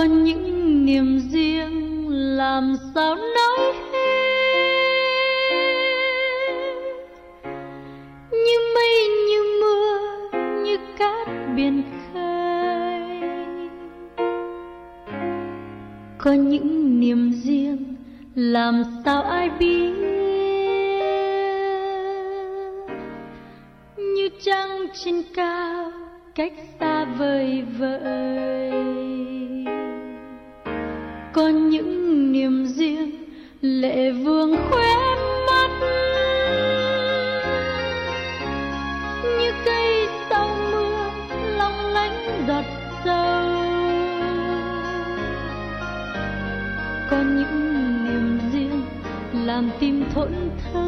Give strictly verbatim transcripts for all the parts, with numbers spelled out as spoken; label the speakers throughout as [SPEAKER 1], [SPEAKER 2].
[SPEAKER 1] có những niềm riêng làm sao nói như mây như mưa như cát biển khơi. Có những niềm riêng làm sao ai biết, như trăng trên cao cách xa vời vợi. Có những niềm riêng lệ vương khóe mắt, như cây sau mưa long lánh giọt sâu. Có những niềm riêng làm tim thổn thức.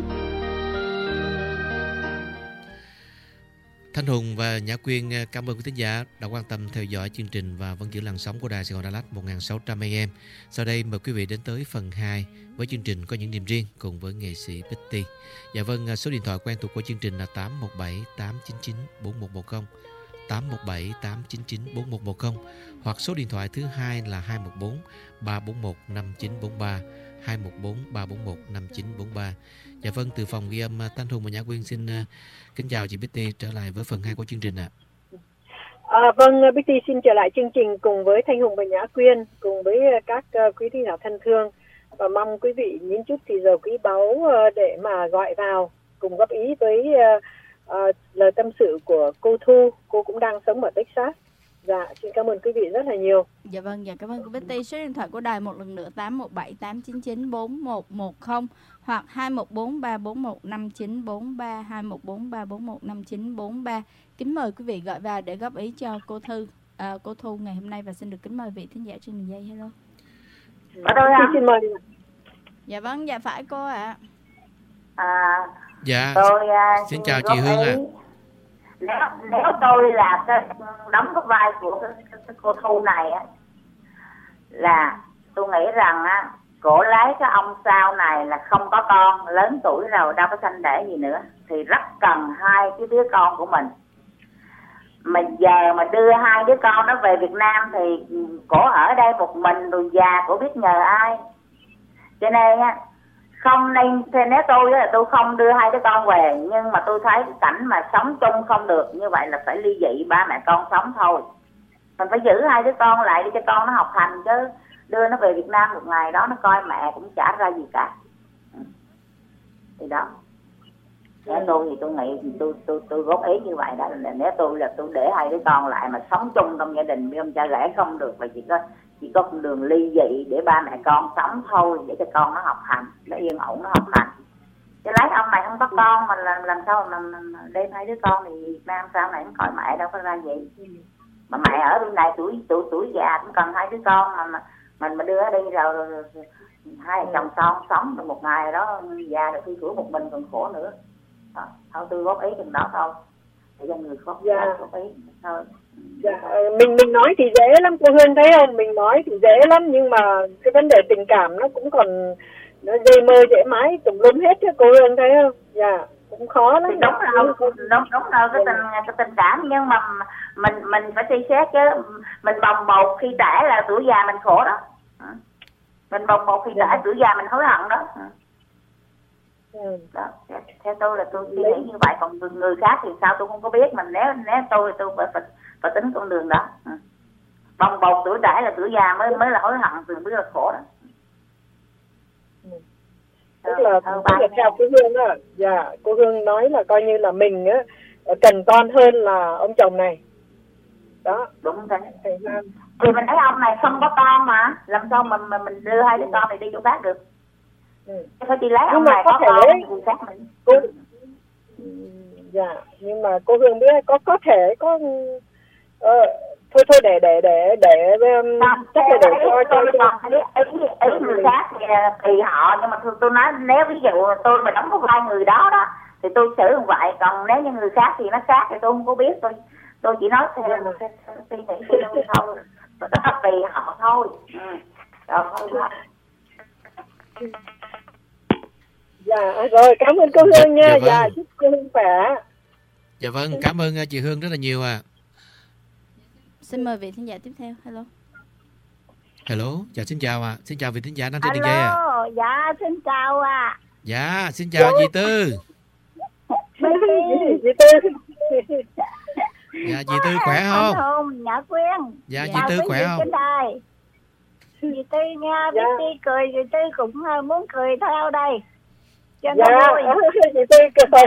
[SPEAKER 2] Thanh Hùng và Nhã Quyên cảm ơn quý thính giả đã quan tâm theo dõi chương trình và vẫn giữ làn sóng của Đài Sài Gòn Đà Lạt một nghìn sáu trăm A M. Sau đây mời quý vị đến tới phần hai với chương trình Có những niềm riêng cùng với nghệ sĩ Betty. Dạ vâng, số điện thoại quen thuộc của chương trình là tám một bảy tám chín chín bốn một một không, tám một bảy tám chín chín bốn một một không, hoặc số điện thoại thứ hai là hai một bốn ba bốn một năm chín bốn ba, hai một bốn ba bốn một năm chín bốn ba. Dạ vâng, từ phòng ghi âm Thanh Hùng và Nhã Quyên xin uh, kính chào chị Betty, trở lại với phần hai của chương trình ạ.
[SPEAKER 3] À, vâng, Betty xin trở lại chương trình cùng với Thanh Hùng và Nhã Quyên, cùng với các uh, quý thính giả thân thương, và mong quý vị những chút thì giờ quý báu uh, để mà gọi vào cùng góp ý với uh, uh, lời tâm sự của cô Thu. Cô cũng đang sống ở Texas. Dạ, xin cảm ơn quý vị rất là nhiều.
[SPEAKER 4] Dạ vâng, dạ cảm ơn cô Betty. Số điện thoại của đài một lần nữa tám một bảy tám chín chín bốn một một không hoặc hai một bốn ba bốn một năm chín bốn ba, hai một bốn ba bốn một năm chín bốn ba. Kính mời quý vị gọi vào để góp ý cho cô Thư, à, cô Thu ngày hôm nay, và xin được kính mời vị thính giả trên đường dây. Hello.
[SPEAKER 3] Ở đâu ạ? Xin mời.
[SPEAKER 4] Dạ vâng, dạ phải cô ạ.
[SPEAKER 5] À. À,
[SPEAKER 2] dạ.
[SPEAKER 5] tôi uh,
[SPEAKER 2] xin chào chị Hương ạ. À.
[SPEAKER 5] Nếu nếu tôi là cái đóng cái vai của cái, cái, cái cô Thu này á, là tôi nghĩ rằng á, cổ lấy cái ông sau này là không có con, lớn tuổi rồi đâu có sanh đẻ gì nữa, thì rất cần hai cái đứa con của mình. Mình giờ mà đưa hai đứa con nó về Việt Nam thì cổ ở đây một mình rồi già cổ biết nhờ ai. Cho nên á, không nên, nếu tôi là tôi không đưa hai đứa con về, nhưng mà tôi thấy cái cảnh mà sống chung không được như vậy là phải ly dị, ba mẹ con sống thôi. Mình phải giữ hai đứa con lại để cho con nó học hành, chứ đưa nó về Việt Nam một ngày đó nó coi mẹ cũng chả ra gì cả. Thì đó, nếu tôi thì tôi nghĩ tôi tôi tôi góp ý như vậy đó, là nếu tôi là tôi để hai đứa con lại mà sống chung trong gia đình với ông cha rể không được, và chỉ có chỉ có con đường ly dị để ba mẹ con sống thôi, để cho con nó học hành, nó yên ổn nó học hành. Chứ lấy ông này không có con mà làm làm sao mà, mà, mà đem hai đứa con thì Việt Nam sau này nó khỏi mẹ đâu có ra gì. Mà mẹ ở bên này tuổi tuổi tuổi già cũng cần hai đứa con, mà, mà mình mà đưa nó đi rồi, rồi, rồi, rồi hai chồng son sống được một ngày đó già rồi khi tuổi một mình còn khổ nữa. Đó, thôi tôi góp ý chừng đó thôi, để cho người góp,
[SPEAKER 3] dạ.
[SPEAKER 5] góp ý thôi.
[SPEAKER 3] Dạ, mình mình nói thì dễ lắm cô Hương thấy không, mình nói thì dễ lắm, nhưng mà cái vấn đề tình cảm nó cũng còn nó dây mơ dễ mái tùm lum hết chứ cô Hương thấy không. Dạ, cũng khó lắm.
[SPEAKER 5] Thì đúng rồi, đúng đúng rồi, cái tình cái tình cảm, nhưng mà mình mình phải suy xét chứ, mình bồng bột khi trẻ là tuổi già mình khổ đó, mình bồng bột khi trẻ tuổi già mình hối hận đó. Ừ. Đó, theo tôi là tôi suy nghĩ như vậy, còn người khác thì sao tôi không có biết, mình nếu nếu tôi tôi phải, phải, phải tính con đường đó. Ừ. Bồng bột tuổi trẻ là tuổi già mới mới là hối hận, từ mới là khổ đó.
[SPEAKER 3] Ừ. Tức là, tức là theo cô Hương á, dạ, cô Hương nói là coi như là mình á cần con hơn là ông chồng này. Đó.
[SPEAKER 5] Đúng thế. Thì mình thấy ông này không có con mà, làm sao mà, mà mình đưa hai đứa con này đi chỗ khác được. Ừ. Phải đi lấy ông này có, có thể con khác mình.
[SPEAKER 3] Cô... Dạ, nhưng mà cô Hương biết có có thể có ờ, thôi thôi để để để để chắc là để cho cho cho
[SPEAKER 5] ý ý người khác thì tùy họ, nhưng mà tôi tôi nói nếu ví dụ tôi mà đóng có vai người đó đó thì tôi xử như vậy, còn nếu như người khác thì nó khác thì tôi không có biết, tôi tôi chỉ nói theo suy nghĩ của tôi thôi, nó tùy họ thôi. Ừ. Rồi thôi.
[SPEAKER 3] Dạ rồi, cảm ơn cô Hương nha. Dạ, vâng. Dạ, chúc cô Hương khỏe.
[SPEAKER 2] Dạ vâng, cảm ơn chị Hương rất là nhiều à.
[SPEAKER 4] Xin mời vị khán giả tiếp theo. Hello.
[SPEAKER 2] Hello, dạ xin chào ạ. À. Xin chào vị thính giả đang trên đường dây ạ.
[SPEAKER 6] Alo, dạ xin chào ạ. À.
[SPEAKER 2] Dạ, xin chào dì Tư.
[SPEAKER 3] Dì Tư.
[SPEAKER 2] Dạ, dì Tư khỏe không?
[SPEAKER 6] Anh Hùng, Nhã Quyên.
[SPEAKER 2] Dạ, dì Tư khỏe không?
[SPEAKER 6] Dì Tư nghe Biết Ti cười, dì Tư cũng muốn cười theo đây. Cho
[SPEAKER 3] dạ,
[SPEAKER 6] nó vui.
[SPEAKER 3] Dì Tư cười.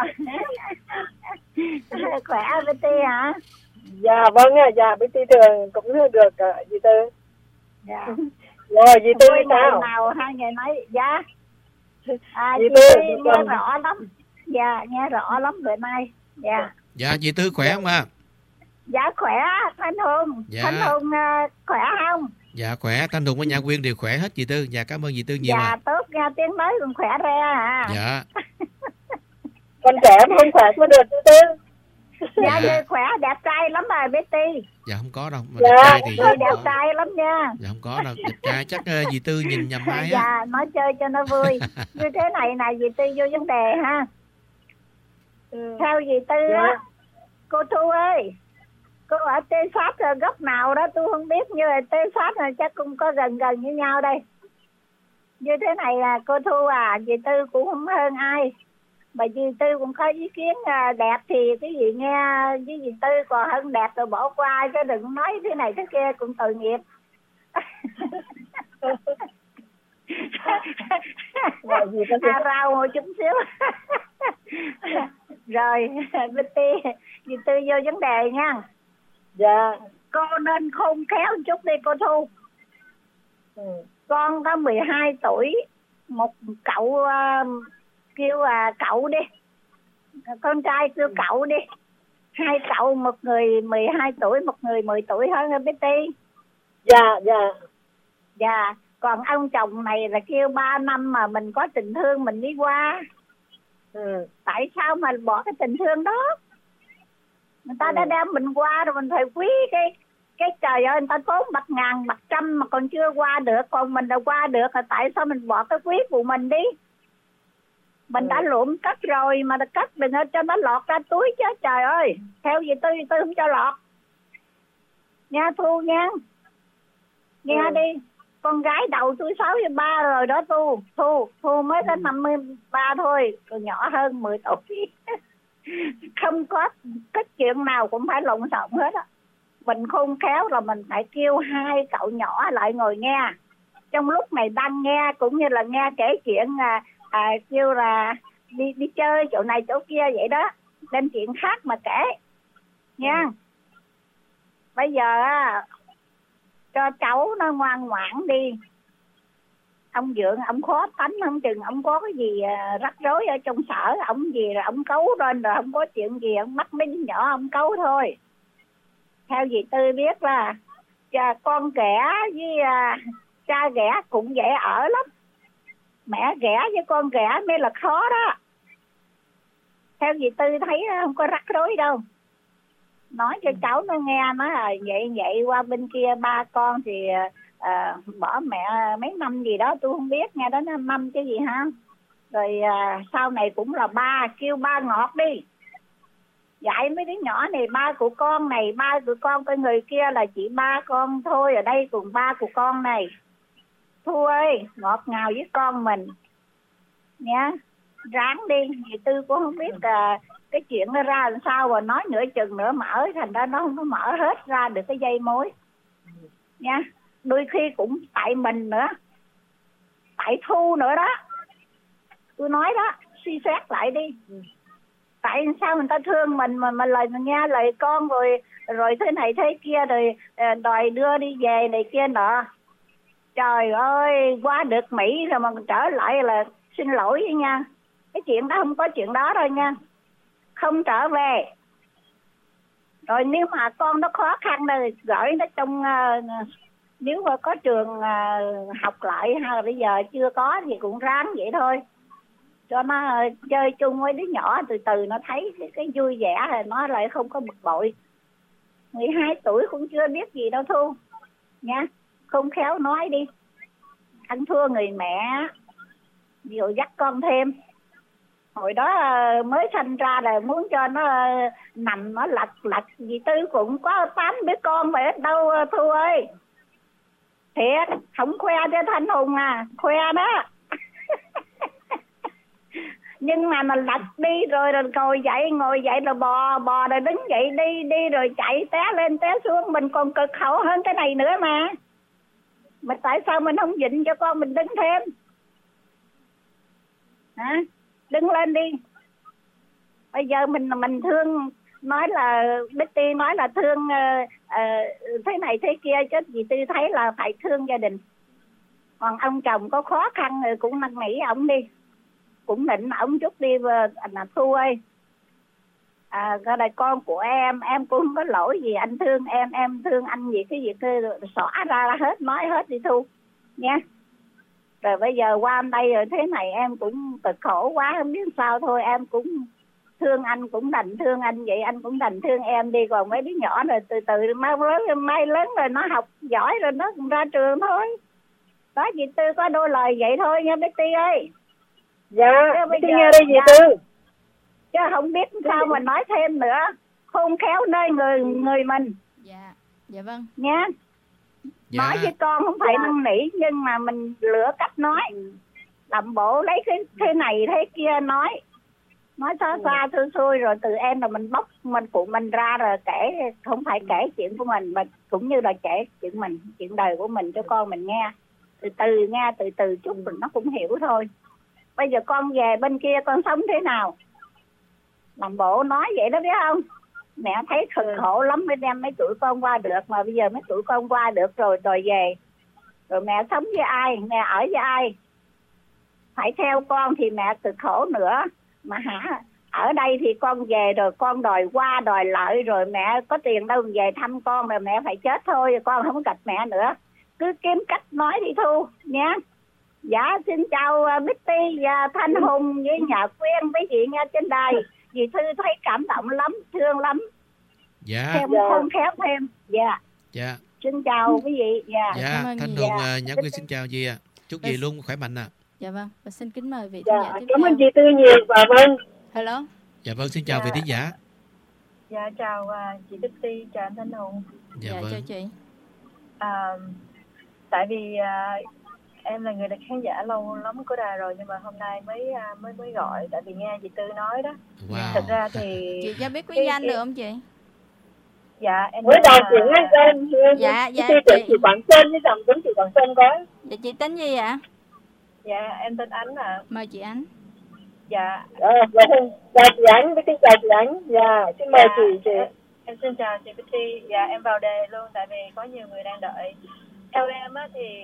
[SPEAKER 6] Khỏe Biết Ti hả?
[SPEAKER 3] Dạ vâng, dạ Biết Ti thường cũng được dì Tư.
[SPEAKER 6] Dạ.
[SPEAKER 3] Rồi dì Tư sao?
[SPEAKER 6] Nào hai người nói dạ. À,
[SPEAKER 3] dì
[SPEAKER 6] dì
[SPEAKER 3] Tư
[SPEAKER 6] nghe còn... rõ lắm. Dạ, nghe rõ lắm bữa nay. Dạ.
[SPEAKER 2] Dạ, dì Tư khỏe không ạ? À?
[SPEAKER 6] Dạ khỏe, Thanh Hùng.
[SPEAKER 2] Dạ.
[SPEAKER 6] Thanh Hùng uh, khỏe không?
[SPEAKER 2] Dạ khỏe, Thanh Hùng với Nhã Quyên đều khỏe hết dì Tư. Dạ cảm ơn dì Tư nhiều ạ.
[SPEAKER 6] Dạ à. Tốt, nghe tiếng nói còn khỏe ra à.
[SPEAKER 2] Dạ.
[SPEAKER 3] Con trẻ mà không khỏe có được dì Tư.
[SPEAKER 6] Dạ, dạ. Khỏe, đẹp trai lắm rồi Biết Ti.
[SPEAKER 2] Dạ không có đâu, mà
[SPEAKER 3] dạ.
[SPEAKER 2] đẹp trai thì
[SPEAKER 6] dạ, đẹp trai lắm nha.
[SPEAKER 2] Dạ không có đâu, đẹp trai chắc uh, dì Tư nhìn nhầm ai á.
[SPEAKER 6] Dạ, nói chơi cho nó vui. Như thế này nè, dì Tư vô vấn đề ha. Ừ. Theo dì Tư dạ. á, cô Thu ơi, cô ở Tê Sát ở góc nào đó tôi không biết, như là Tê Sát là chắc cũng có gần gần như nhau đây. Như thế này là cô Thu à, dì Tư cũng không hơn ai. Mà dì Tư cũng có ý kiến đẹp thì cái gì nghe với dì Tư còn hơn đẹp rồi bỏ qua, chứ đừng nói thế này thế kia cũng tội nghiệp. À, rau một chút xíu. Rồi Biết Ti, dì Tư vô vấn đề nha.
[SPEAKER 3] Dạ.
[SPEAKER 6] Cô nên khôn khéo một chút đi cô Thu. Ừ. Con có mười hai tuổi, một cậu uh, kêu là uh, cậu đi, con trai kêu cậu đi, hai cậu, một người mười hai tuổi, một người mười tuổi hơn Biết Ti.
[SPEAKER 3] Dạ, dạ.
[SPEAKER 6] Dạ, còn ông chồng này là kêu ba năm mà mình có tình thương mình đi qua. Ừ. Tại sao mà bỏ cái tình thương đó? Người ta ừ. đã đem mình qua rồi, mình phải quý cái cái trời ơi, người ta tốn bạc ngàn bạc trăm mà còn chưa qua được, còn mình đã qua được, là tại sao mình bỏ cái quý của mình đi? Mình ừ. đã lụm cất rồi mà cất đừng cho nó lọt ra túi chứ, trời ơi. Theo gì tôi tôi không cho lọt nha Thu nha. Nghe ừ. đi, con gái đầu tôi sáu mươi ba rồi đó Thu. Thu Thu mới đến năm mươi ba thôi, còn nhỏ hơn mười tuổi. Không có cái chuyện nào cũng phải lộn xộn hết á. Mình khôn khéo rồi mình phải kêu hai cậu nhỏ lại ngồi nghe. Trong lúc này đang nghe cũng như là nghe kể chuyện à, à, kêu là đi đi chơi chỗ này chỗ kia vậy đó, lên chuyện khác mà kể nha. Ừ. Bây giờ á, cho cháu nó ngoan ngoãn đi. Ông Dượng ông khó tánh, không chừng ông có cái gì rắc rối ở trong sở, ông gì rồi ông cấu lên, rồi không có chuyện gì ông bắt mấy đứa nhỏ ông cấu thôi. Theo dì Tư biết là con ghẻ với à, cha ghẻ cũng dễ ở lắm, mẹ ghẻ với con ghẻ mới là khó đó. Theo dì Tư thấy không có rắc rối đâu. Nói cho cháu nó nghe, nó là vậy vậy qua bên kia ba con thì à, bỏ mẹ mấy năm gì đó tôi không biết, nghe đó nó năm cái gì ha. Rồi à, sau này cũng là ba, kêu ba ngọt đi. Dạy mấy đứa nhỏ này ba của con này, ba của con, cái người kia là chỉ ba con thôi, ở đây cùng ba của con này. Thu ơi, ngọt ngào với con mình nha, ráng đi. Dì Tư cũng không biết à, cái chuyện nó ra làm sao, và nói nửa chừng nữa mở, thành ra nó không có mở hết ra được cái dây mối nha. Đôi khi cũng tại mình nữa, tại Thu nữa đó. Tôi nói đó, suy xét lại đi. Tại sao người ta thương mình mà mà lời mình nghe lời con rồi rồi thế này thế kia, rồi đòi đưa đi về này kia nọ. Trời ơi, qua được Mỹ rồi mà trở lại là xin lỗi với nha. Cái chuyện đó không có chuyện đó đâu nha. Không trở về. Rồi nếu mà con nó khó khăn rồi gửi nó trong uh, nếu mà có trường uh, học lại, hay là bây giờ chưa có thì cũng ráng vậy thôi. Cho nó uh, chơi chung với đứa nhỏ, từ từ nó thấy cái, cái vui vẻ rồi nó lại không có bực bội. mười hai tuổi cũng chưa biết gì đâu Thu nha. Không khéo nói đi, ăn thua người mẹ, rồi dắt con thêm. Hồi đó mới sanh ra rồi muốn cho nó nằm nó lật lật, dì Tư cũng có tám đứa con mà ít đâu Thu ơi. Thiệt, không khoe cho Thanh Hùng à, khoe đó. Nhưng mà mình lật đi rồi rồi ngồi dậy, ngồi dậy rồi bò, bò rồi đứng dậy đi, đi rồi chạy té lên té xuống, mình còn cực khổ hơn cái này nữa mà. Mà tại sao mình không dịnh cho con mình đứng thêm? Hả? Đứng lên đi. Bây giờ mình mình thương, nói là Betty nói là thương uh, uh, thế này thế kia, chứ dì Tư thấy là phải thương gia đình. Còn ông chồng có khó khăn rồi cũng năn nỉ ổng đi, cũng định ổng chút đi. Anh là Thu ơi, à, cái này con của em, em cũng không có lỗi gì, anh thương em, em thương anh gì cái gì cứ xóa ra hết, nói hết đi Thu nha. Rồi bây giờ qua đây rồi thế này em cũng cực khổ quá, không biết sao thôi, em cũng thương anh, cũng đành thương anh vậy, anh cũng đành thương em đi. Còn mấy đứa nhỏ rồi từ từ mai lớn, mai lớn rồi nó học giỏi rồi nó cũng ra trường thôi. Đó, dì Tư có đôi lời vậy thôi nha Betty ơi.
[SPEAKER 3] Dạ, Betty nghe đây dì Tư.
[SPEAKER 6] Chứ không biết sao mà nói thêm nữa. Khôn khéo nơi người người mình.
[SPEAKER 4] Dạ, dạ vâng.
[SPEAKER 6] Nha. Dạ. Nói với con không phải năn nỉ, nhưng mà mình lựa cách nói. Làm bộ lấy cái thế này thế kia nói. Nói xa xa xui xui rồi từ em là mình bóc mình phụ mình ra rồi kể, không phải kể chuyện của mình mà cũng như là kể chuyện mình, chuyện đời của mình cho con mình nghe. Từ từ nghe, từ từ chút rồi nó cũng hiểu thôi. Bây giờ con về bên kia con sống thế nào? Làm bộ nói vậy đó biết không? Mẹ thấy cực khổ lắm mới đem mấy tuổi con qua được, mà bây giờ mấy tuổi con qua được rồi rồi về. Rồi mẹ sống với ai? Mẹ ở với ai? Phải theo con thì mẹ cực khổ nữa. Mà hả, ở đây thì con về rồi con đòi qua đòi lợi rồi mẹ có tiền đâu về thăm con, rồi mẹ phải chết thôi, rồi con không gặp mẹ nữa. Cứ kiếm cách nói đi Thu nha. Dạ xin chào uh, Betty và Thanh Hùng với nhà Quyên với chị nghe trên đài. Dì Thư thấy cảm động lắm, thương lắm.
[SPEAKER 2] Dạ.
[SPEAKER 6] Thêm dạ. Khôn khéo thêm. Dạ.
[SPEAKER 2] Dạ.
[SPEAKER 6] Xin chào quý vị. Dạ.
[SPEAKER 2] Dạ. Thanh Hùng dạ. Nhã Quyên xin chào dì ạ. À. Chúc dì luôn khỏe mạnh ạ. À.
[SPEAKER 4] Dạ vâng. Và xin kính mời vị
[SPEAKER 3] dạ.
[SPEAKER 4] thính giả tiếp
[SPEAKER 3] Cảm
[SPEAKER 4] theo.
[SPEAKER 3] ơn dì Tư nhiều và vâng.
[SPEAKER 4] Hello.
[SPEAKER 2] Dạ vâng, xin chào dạ. vị thính giả.
[SPEAKER 7] Dạ chào uh, chị Betty, chào anh Thanh Hùng.
[SPEAKER 2] Dạ,
[SPEAKER 4] dạ
[SPEAKER 2] vâng.
[SPEAKER 4] chào chị.
[SPEAKER 7] À, tại vì uh, em là người khán giả lâu lắm của đài rồi, nhưng mà hôm nay mới uh, mới mới gọi tại vì nghe chị Tư nói đó.
[SPEAKER 2] Wow.
[SPEAKER 7] Thật ra thì
[SPEAKER 4] chị cho biết quý danh được không chị?
[SPEAKER 7] Dạ em
[SPEAKER 3] mới đầu chị nghe tên.
[SPEAKER 4] Dạ dạ
[SPEAKER 3] chị chị Quảng Sơn với dòng giống chị Quảng Sơn có.
[SPEAKER 4] Dạ chị tính gì ạ?
[SPEAKER 7] Dạ em tên Ánh ạ. À.
[SPEAKER 4] Mời chị Ánh.
[SPEAKER 7] Dạ.
[SPEAKER 3] Ờ, vâng. Chào chị Ánh, Betty chào chị Ánh. Dạ, xin mời dạ, chị chị.
[SPEAKER 7] Em, em xin chào chị Betty. Dạ em vào đề luôn tại vì có nhiều người đang đợi. Theo em á thì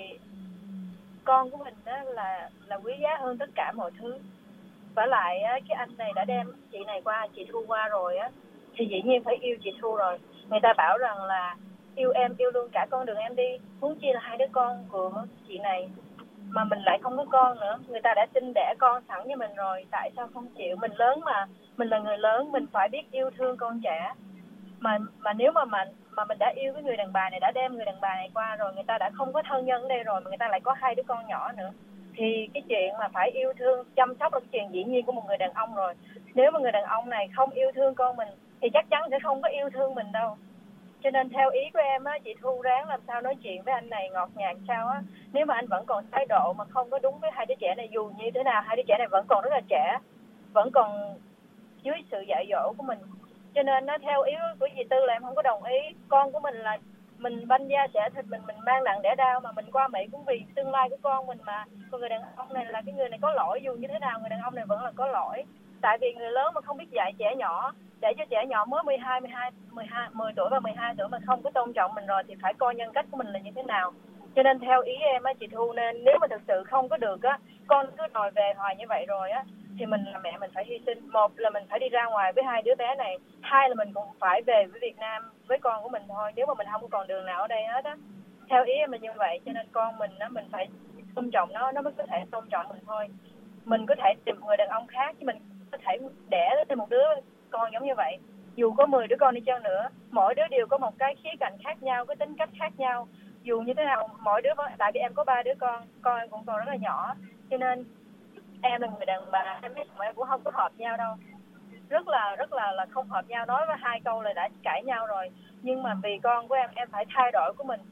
[SPEAKER 7] con của mình á là là quý giá hơn tất cả mọi thứ. Và lại á, cái anh này đã đem chị này qua, chị Thu qua rồi á, thì dĩ nhiên phải yêu chị Thu rồi. Người ta bảo rằng là yêu em, yêu luôn cả con đường em đi. Huống chi là hai đứa con của chị này mà mình lại không có con nữa. Người ta đã sinh đẻ con sẵn với mình rồi, tại sao không chịu? Mình lớn mà, mình là người lớn, mình phải biết yêu thương con trẻ. Mà mà nếu mà mà mà mình đã yêu cái người đàn bà này, đã đem người đàn bà này qua rồi, người ta đã không có thân nhân ở đây rồi mà người ta lại có hai đứa con nhỏ nữa, thì cái chuyện mà phải yêu thương chăm sóc là cái chuyện dĩ nhiên của một người đàn ông rồi. Nếu mà người đàn ông này không yêu thương con mình thì chắc chắn sẽ không có yêu thương mình đâu. Cho nên theo ý của em á, chị Thu ráng làm sao nói chuyện với anh này ngọt nhạt sao á. Nếu mà anh vẫn còn thái độ mà không có đúng với hai đứa trẻ này, dù như thế nào hai đứa trẻ này vẫn còn rất là trẻ, vẫn còn dưới sự dạy dỗ của mình. Cho nên nó theo ý của dì Tư là em không có đồng ý. Con của mình là mình banh da xẻ thịt, mình mình mang nặng đẻ đau, mà mình qua Mỹ cũng vì tương lai của con mình mà. Còn người đàn ông này là cái người này có lỗi, dù như thế nào người đàn ông này vẫn là có lỗi. Tại vì người lớn mà không biết dạy trẻ nhỏ, để cho trẻ nhỏ mới mười hai, mười hai, mười hai, mười tuổi và mười hai tuổi mà không có tôn trọng mình rồi thì phải coi nhân cách của mình là như thế nào. Cho nên theo ý em á chị Thu, nên nếu mà thực sự không có được á, con cứ đòi về hoài như vậy rồi á, thì mình là mẹ mình phải hy sinh. Một là mình phải đi ra ngoài với hai đứa bé này, hai là mình cũng phải về với Việt Nam với con của mình thôi, nếu mà mình không còn đường nào ở đây hết á. Theo ý em là như vậy, cho nên con mình á, mình phải tôn trọng nó, nó mới có thể tôn trọng mình thôi. Mình có thể tìm người đàn ông khác, chứ mình có thể đẻ thêm một đứa con giống như vậy. Dù có mười đứa con đi chăng nữa, mỗi đứa đều có một cái khía cạnh khác nhau, cái tính cách khác nhau. Dù như thế nào, mỗi đứa, tại vì em có ba đứa con, con em cũng còn rất là nhỏ, cho nên em là người đàn bà, em biết mà em cũng không có hợp nhau đâu, rất là rất là là không hợp nhau, nói với hai câu là đã cãi nhau rồi. Nhưng mà vì con của em, em phải thay đổi của mình,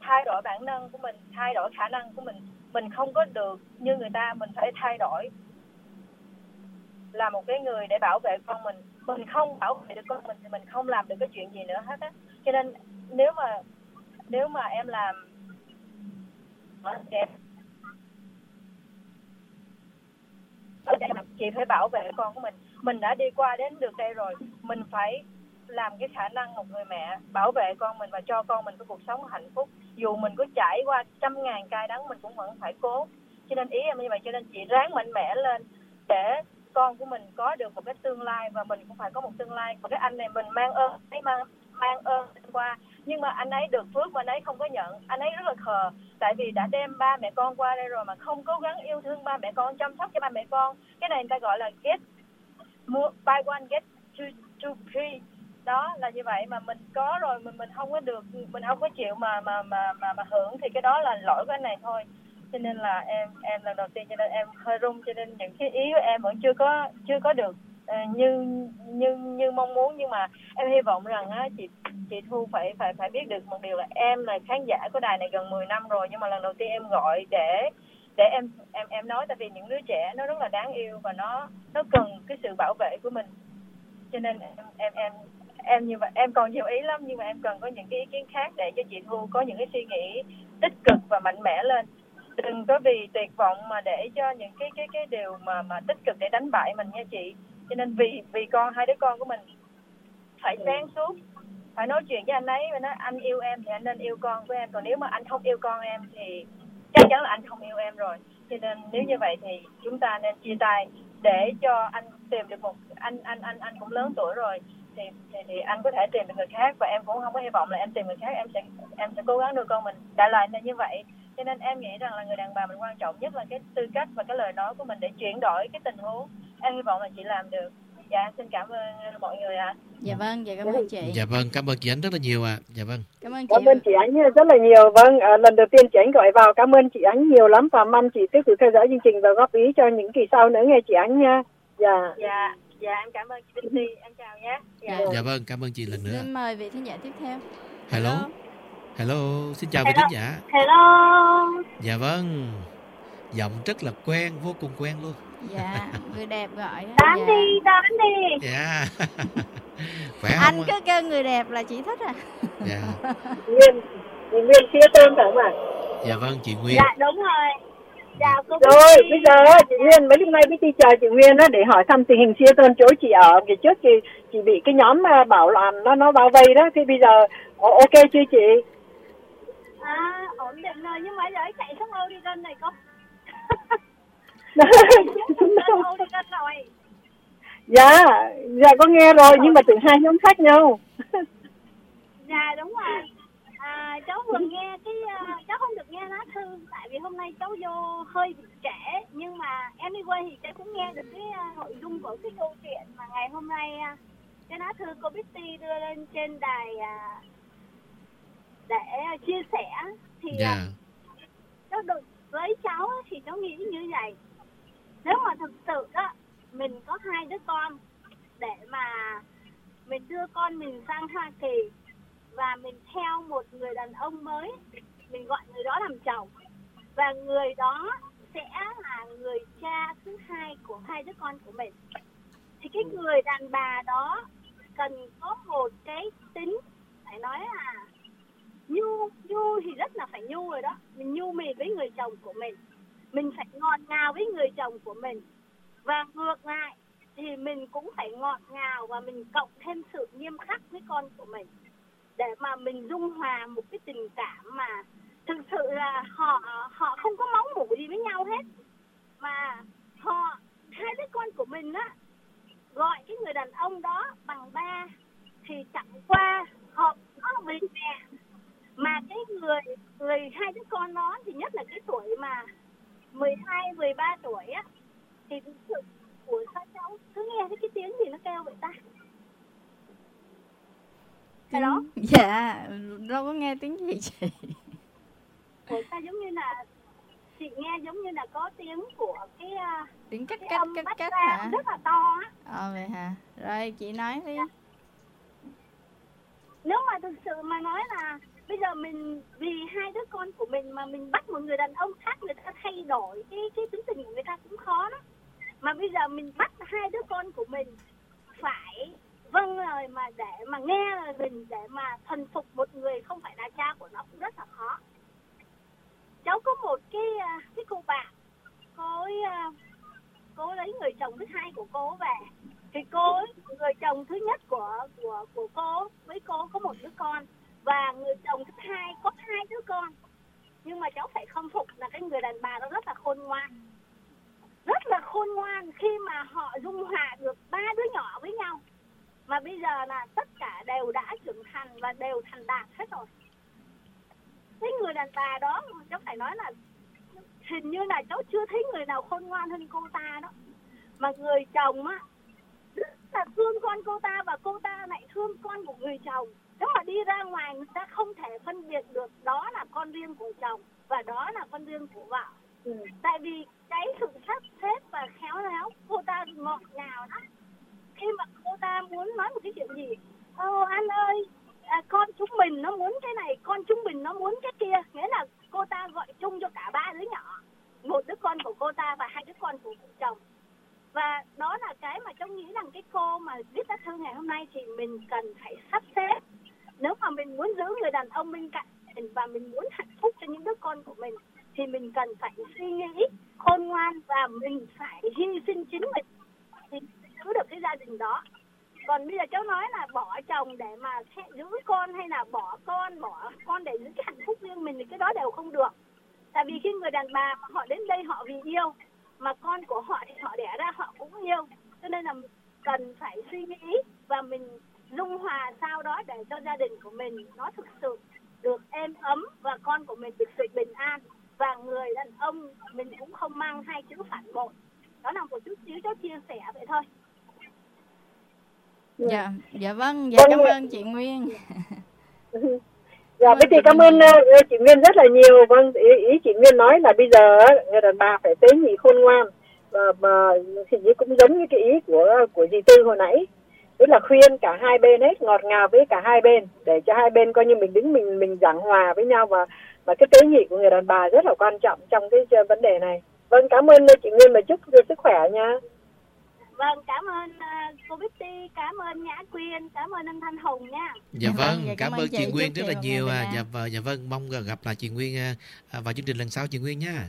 [SPEAKER 7] thay đổi bản năng của mình, thay đổi khả năng của mình. Mình không có được như người ta, mình phải thay đổi là một cái người để bảo vệ con mình. Mình không bảo vệ được con mình thì mình không làm được cái chuyện gì nữa hết á. Cho nên nếu mà nếu mà em làm em chị phải bảo vệ con của mình. Mình đã đi qua đến được đây rồi, mình phải làm cái khả năng một người mẹ bảo vệ con mình và cho con mình cái cuộc sống hạnh phúc. Dù mình có trải qua trăm ngàn cay đắng mình cũng vẫn phải cố. Cho nên ý em như vậy, cho nên chị ráng mạnh mẽ lên để con của mình có được một cái tương lai và mình cũng phải có một tương lai. Và cái anh này mình mang ơn, ấy mang mang ơn qua, nhưng mà anh ấy được phước mà anh ấy không có nhận. Anh ấy rất là khờ, tại vì đã đem ba mẹ con qua đây rồi mà không cố gắng yêu thương ba mẹ con, chăm sóc cho ba mẹ con. Cái này người ta gọi là get buy one get two, two free. Đó là như vậy, mà mình có rồi mình mình không có được, mình không có chịu mà mà mà mà, mà hưởng thì cái đó là lỗi của anh này thôi. Cho nên là em em lần đầu tiên cho nên em hơi run, cho nên những cái ý của em vẫn chưa có chưa có được uh, như như như mong muốn. Nhưng mà em hy vọng rằng á, chị chị Thu phải phải phải biết được một điều là em là khán giả của đài này gần mười năm rồi, nhưng mà lần đầu tiên em gọi để để em em em nói, tại vì những đứa trẻ nó rất là đáng yêu và nó nó cần cái sự bảo vệ của mình. Cho nên em em em em như vậy, em còn nhiều ý lắm, nhưng mà em cần có những cái ý kiến khác để cho chị Thu có những cái suy nghĩ tích cực và mạnh mẽ lên. Đừng có vì tuyệt vọng mà để cho những cái cái cái điều mà mà tích cực để đánh bại mình nha chị. Cho nên vì vì con hai đứa con của mình phải sáng suốt, phải nói chuyện với anh ấy và nói anh yêu em thì anh nên yêu con của em, còn nếu mà anh không yêu con em thì chắc chắn là anh không yêu em rồi. Cho nên nếu như vậy thì chúng ta nên chia tay để cho anh tìm được một anh anh anh anh cũng lớn tuổi rồi thì thì, thì anh có thể tìm được người khác, và em cũng không có hy vọng là em tìm người khác, em sẽ em sẽ cố gắng nuôi con mình. Đại loại là như vậy. Cho nên em nghĩ rằng là người đàn bà mình quan trọng nhất là cái tư cách và cái lời nói của mình để chuyển đổi cái tình huống. Em hy vọng là chị làm được. Dạ, xin cảm ơn mọi người ạ. À.
[SPEAKER 4] Dạ vâng, dạ cảm ơn chị.
[SPEAKER 2] Dạ vâng, cảm ơn chị Ánh rất là nhiều ạ. À. Dạ vâng.
[SPEAKER 4] Cảm ơn chị.
[SPEAKER 3] Cảm ơn chị Ánh rất là nhiều. Vâng, à, lần đầu tiên chị Ánh gọi vào, cảm ơn chị Ánh nhiều lắm và mong chị tiếp tục theo dõi chương trình và góp ý cho những kỳ sau nữa nghe chị Ánh nha. Dạ.
[SPEAKER 7] Dạ, dạ em cảm ơn chị Binti, em chào nhé.
[SPEAKER 2] Dạ. Dạ vâng, cảm ơn chị lần nữa.
[SPEAKER 4] Xin mời vị khán giả tiếp theo.
[SPEAKER 2] Hello. Hello, Hello. Xin chào vị khán giả.
[SPEAKER 7] Hello.
[SPEAKER 2] Dạ vâng. Giọng rất là quen, vô cùng quen luôn.
[SPEAKER 4] Dạ, người đẹp gọi đó.
[SPEAKER 7] Đón
[SPEAKER 4] dạ.
[SPEAKER 7] đi, đón đi.
[SPEAKER 2] Dạ. Khỏe
[SPEAKER 4] Anh
[SPEAKER 2] không?
[SPEAKER 4] cứ kêu người đẹp là chị thích à.
[SPEAKER 2] Dạ.
[SPEAKER 3] Nguyên, chị Nguyên chia tên phải không ạ?
[SPEAKER 2] Dạ vâng, chị Nguyên.
[SPEAKER 7] Dạ đúng rồi. Chào cô.
[SPEAKER 3] Rồi, bây giờ chị Nguyên, mấy lúc nay với đi chờ chị Nguyên đó để hỏi thăm tình hình chia tôn chỗ chị ở. Kỳ trước chị chị bị cái nhóm bảo loạn nó nó bao vây đó, thì bây giờ ok chưa chị?
[SPEAKER 7] À, ổn định rồi, nhưng mà giờ chạy xuống Oregon này có. Oregon rồi.
[SPEAKER 3] Dạ, dạ có nghe rồi, nhưng mà từ hai nhóm khác nhau.
[SPEAKER 7] Dạ đúng rồi. À, cháu vừa nghe cái uh, cháu không được nghe lá thư tại vì hôm nay cháu vô hơi bị trễ, nhưng mà anyway thì cháu cũng nghe được cái uh, nội dung của cái câu chuyện mà ngày hôm nay uh, cái lá thư cô Bitty đưa lên trên đài uh, để uh, chia sẻ thì uh,
[SPEAKER 2] Dạ.
[SPEAKER 7] cháu được với cháu thì cháu nghĩ như vậy. Nếu mà thực sự đó mình có hai đứa con để mà mình đưa con mình sang Hoa Kỳ và mình theo một người đàn ông mới, mình gọi người đó làm chồng, và người đó sẽ là người cha thứ hai của hai đứa con của mình, thì cái người đàn bà đó cần có một cái tính, phải nói là nhu nhu thì rất là phải nhu rồi đó. Mình nhu mì với người chồng của mình, mình phải ngọt ngào với người chồng của mình, và ngược lại thì mình cũng phải ngọt ngào và mình cộng thêm sự nghiêm khắc với con của mình, để mà mình dung hòa một cái tình cảm mà thực sự là họ họ không có máu mủ gì với nhau hết, mà họ hai đứa con của mình á gọi cái người đàn ông đó bằng ba, thì chẳng qua họ có vì mẹ, mà cái người người hai đứa con đó thì nhất là cái tuổi mà mười hai mười ba tuổi á, thì thực sự của sao cháu cứ nghe thấy cái tiếng gì nó kêu vậy ta? Hello?
[SPEAKER 4] Dạ, đâu có nghe tiếng gì chị.
[SPEAKER 7] Ủa sao giống như là chị nghe giống như là có tiếng của cái
[SPEAKER 4] tiếng cách
[SPEAKER 7] cái
[SPEAKER 4] cách
[SPEAKER 7] âm
[SPEAKER 4] cách
[SPEAKER 7] bắt
[SPEAKER 4] cách
[SPEAKER 7] ra
[SPEAKER 4] hả?
[SPEAKER 7] rất là to á.
[SPEAKER 4] Ờ vậy hả? Rồi chị nói đi.
[SPEAKER 7] Nếu mà thực sự mà nói là
[SPEAKER 8] bây giờ mình vì hai đứa con của mình mà mình bắt một người đàn ông khác người ta thay đổi cái cái tính tình của người ta cũng khó lắm. Mà bây giờ mình bắt hai đứa con của mình phải vâng lời mà để mà nghe lời mình, để mà thuần phục một người không phải là cha của nó cũng rất là khó. Cháu có một cái cái cô bạn, cô ấy, cô lấy người chồng thứ hai của cô về. Thì cô ấy, người chồng thứ nhất của của của cô với cô có một đứa con, và người chồng thứ hai có hai đứa con. Nhưng mà cháu phải khâm phục là cái người đàn bà đó rất là khôn ngoan, rất là khôn ngoan khi mà họ dung hòa được ba đứa nhỏ với nhau. Mà bây giờ là tất cả đều đã trưởng thành và đều thành đạt hết rồi. Cái người đàn bà đó cháu phải nói là hình như là cháu chưa thấy người nào khôn ngoan hơn cô ta đó. Mà người chồng á rất là thương con cô ta, và cô ta lại thương con của người chồng. Nếu mà đi ra ngoài người ta không thể phân biệt được đó là con riêng của chồng và đó là con riêng của vợ. Ừ. Tại vì cái sự sắp xếp và khéo léo, cô ta ngọt ngào lắm. Khi mà cô ta muốn nói một cái chuyện gì, Ồ anh ơi, à, con chúng mình nó muốn cái này, con chúng mình nó muốn cái kia. Nghĩa là cô ta gọi chung cho cả ba đứa nhỏ, một đứa con của cô ta và hai đứa con của chồng. Và đó là cái mà cháu nghĩ rằng cái cô mà viết lá thư ngày hôm nay thì mình cần phải sắp xếp. Nếu mà mình muốn giữ người đàn ông bên cạnh mình và mình muốn hạnh phúc cho những đứa con của mình thì mình cần phải suy nghĩ khôn ngoan và mình phải hy sinh chính mình thì giữ được cái gia đình đó. Còn bây giờ cháu nói là bỏ chồng để mà giữ con, hay là bỏ con, bỏ con để giữ cái hạnh phúc riêng mình thì cái đó đều không được. Tại vì khi người đàn bà mà họ đến đây họ vì yêu, mà con của họ thì họ đẻ ra họ cũng yêu. Cho nên là cần phải suy nghĩ và mình dung hòa sao đó để cho gia đình của mình nó thực sự được êm ấm và con của mình thực sự bình an. Và người đàn ông mình cũng không mang hai chữ phản bội. Đó là một chút xíu cháu chia sẻ vậy thôi.
[SPEAKER 4] Dạ, dạ vâng, dạ cảm ơn chị Nguyên.
[SPEAKER 3] Dạ, Betty cảm ơn uh, chị Nguyên rất là nhiều. Vâng, ý, ý chị Nguyên nói là bây giờ người đàn bà phải tế nhị khôn ngoan, và mà hình như cũng giống như cái ý của của dì Tư hồi nãy, tức là khuyên cả hai bên hết, ngọt ngào với cả hai bên để cho hai bên coi như mình đứng mình mình giảng hòa với nhau, và và cái tế nhị của người đàn bà rất là quan trọng trong cái vấn đề này. Vâng, cảm ơn chị Nguyên và chúc sức khỏe nha.
[SPEAKER 8] Vâng, cảm ơn uh, cô Betty, cảm ơn Nhã Quyên, cảm ơn anh Thanh Hùng nha.
[SPEAKER 2] Dạ vâng, dạ, cảm, cảm ơn chị, chị Nguyên rất là nhiều. À. Dạ, và, dạ vâng, mong gặp lại chị Nguyên à, vào chương trình lần sau chị Nguyên nha.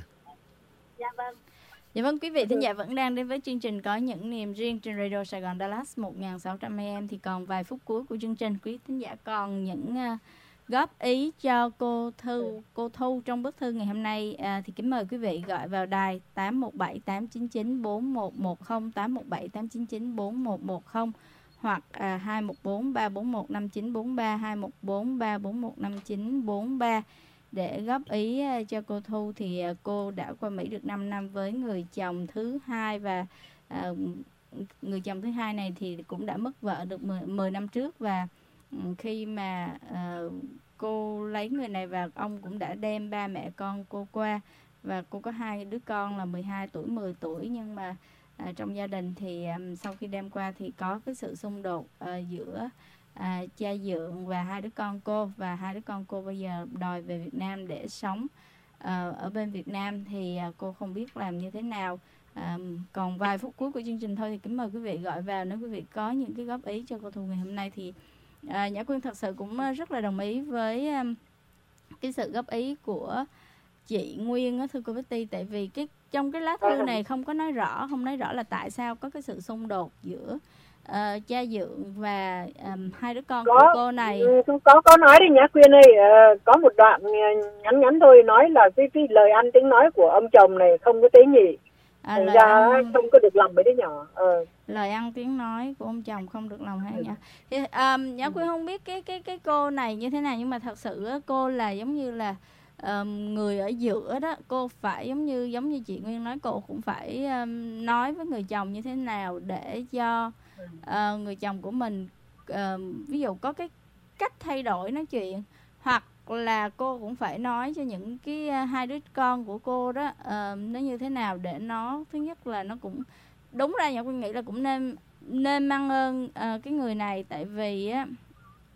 [SPEAKER 8] Dạ vâng.
[SPEAKER 4] Dạ vâng, quý vị thính giả vẫn đang đến với chương trình Có Những Niềm Riêng trên Radio Sài Gòn Dallas một nghìn sáu trăm A M. Thì còn vài phút cuối của chương trình, quý thính giả còn những uh, góp ý cho cô Thư, cô Thu trong bức thư ngày hôm nay à, thì kính mời quý vị gọi vào đài tám một bảy tám chín chín bốn một một không, tám một bảy tám chín chín bốn một một không hoặc à, hai một bốn ba bốn một năm chín bốn ba, hai một bốn ba bốn một năm chín bốn ba để góp ý à, cho cô Thu. Thì à, cô đã qua Mỹ được năm năm với người chồng thứ hai, và à, người chồng thứ hai này thì cũng đã mất vợ được mười năm trước, và khi mà uh, cô lấy người này và ông cũng đã đem ba mẹ con cô qua, và cô có hai đứa con là mười hai tuổi, mười tuổi. Nhưng mà uh, trong gia đình thì um, sau khi đem qua thì có cái sự xung đột uh, giữa uh, cha dượng và hai đứa con cô, và hai đứa con cô bây giờ đòi về Việt Nam để sống uh, ở bên Việt Nam. Thì uh, cô không biết làm như thế nào. À, còn vài phút cuối của chương trình thôi thì kính mời quý vị gọi vào nếu quý vị có những cái góp ý cho cô Thu ngày hôm nay. Thì À, Nhã Quyên thật sự cũng rất là đồng ý với um, cái sự góp ý của chị Nguyên á, thưa cô Betty. Tại vì cái trong cái lá thư này không có nói rõ, không nói rõ là tại sao có cái sự xung đột giữa uh, cha dượng và um, hai đứa con có, của cô này.
[SPEAKER 3] Có có nói đi Nhã Quyên ơi, uh, có một đoạn ngắn ngắn thôi nói là cái, cái lời ăn tiếng nói của ông chồng này không có tế nhị. À, thành ra ăn... không có được lòng với đứa nhỏ. Ờ.
[SPEAKER 4] Lời ăn tiếng nói của ông chồng không được lòng hay nhỉ? Thì um, Nhã Quyên không biết cái cái cái cô này như thế nào, nhưng mà thật sự cô là giống như là um, người ở giữa đó. Cô phải giống như giống như chị Nguyên nói, cô cũng phải um, nói với người chồng như thế nào để cho uh, người chồng của mình uh, ví dụ có cái cách thay đổi nói chuyện, hoặc là cô cũng phải nói cho những cái uh, hai đứa con của cô đó uh, nó như thế nào để nó, thứ nhất là nó cũng đúng ra Nhã Quyên nghĩ là cũng nên nên mang ơn uh, cái người này. Tại vì á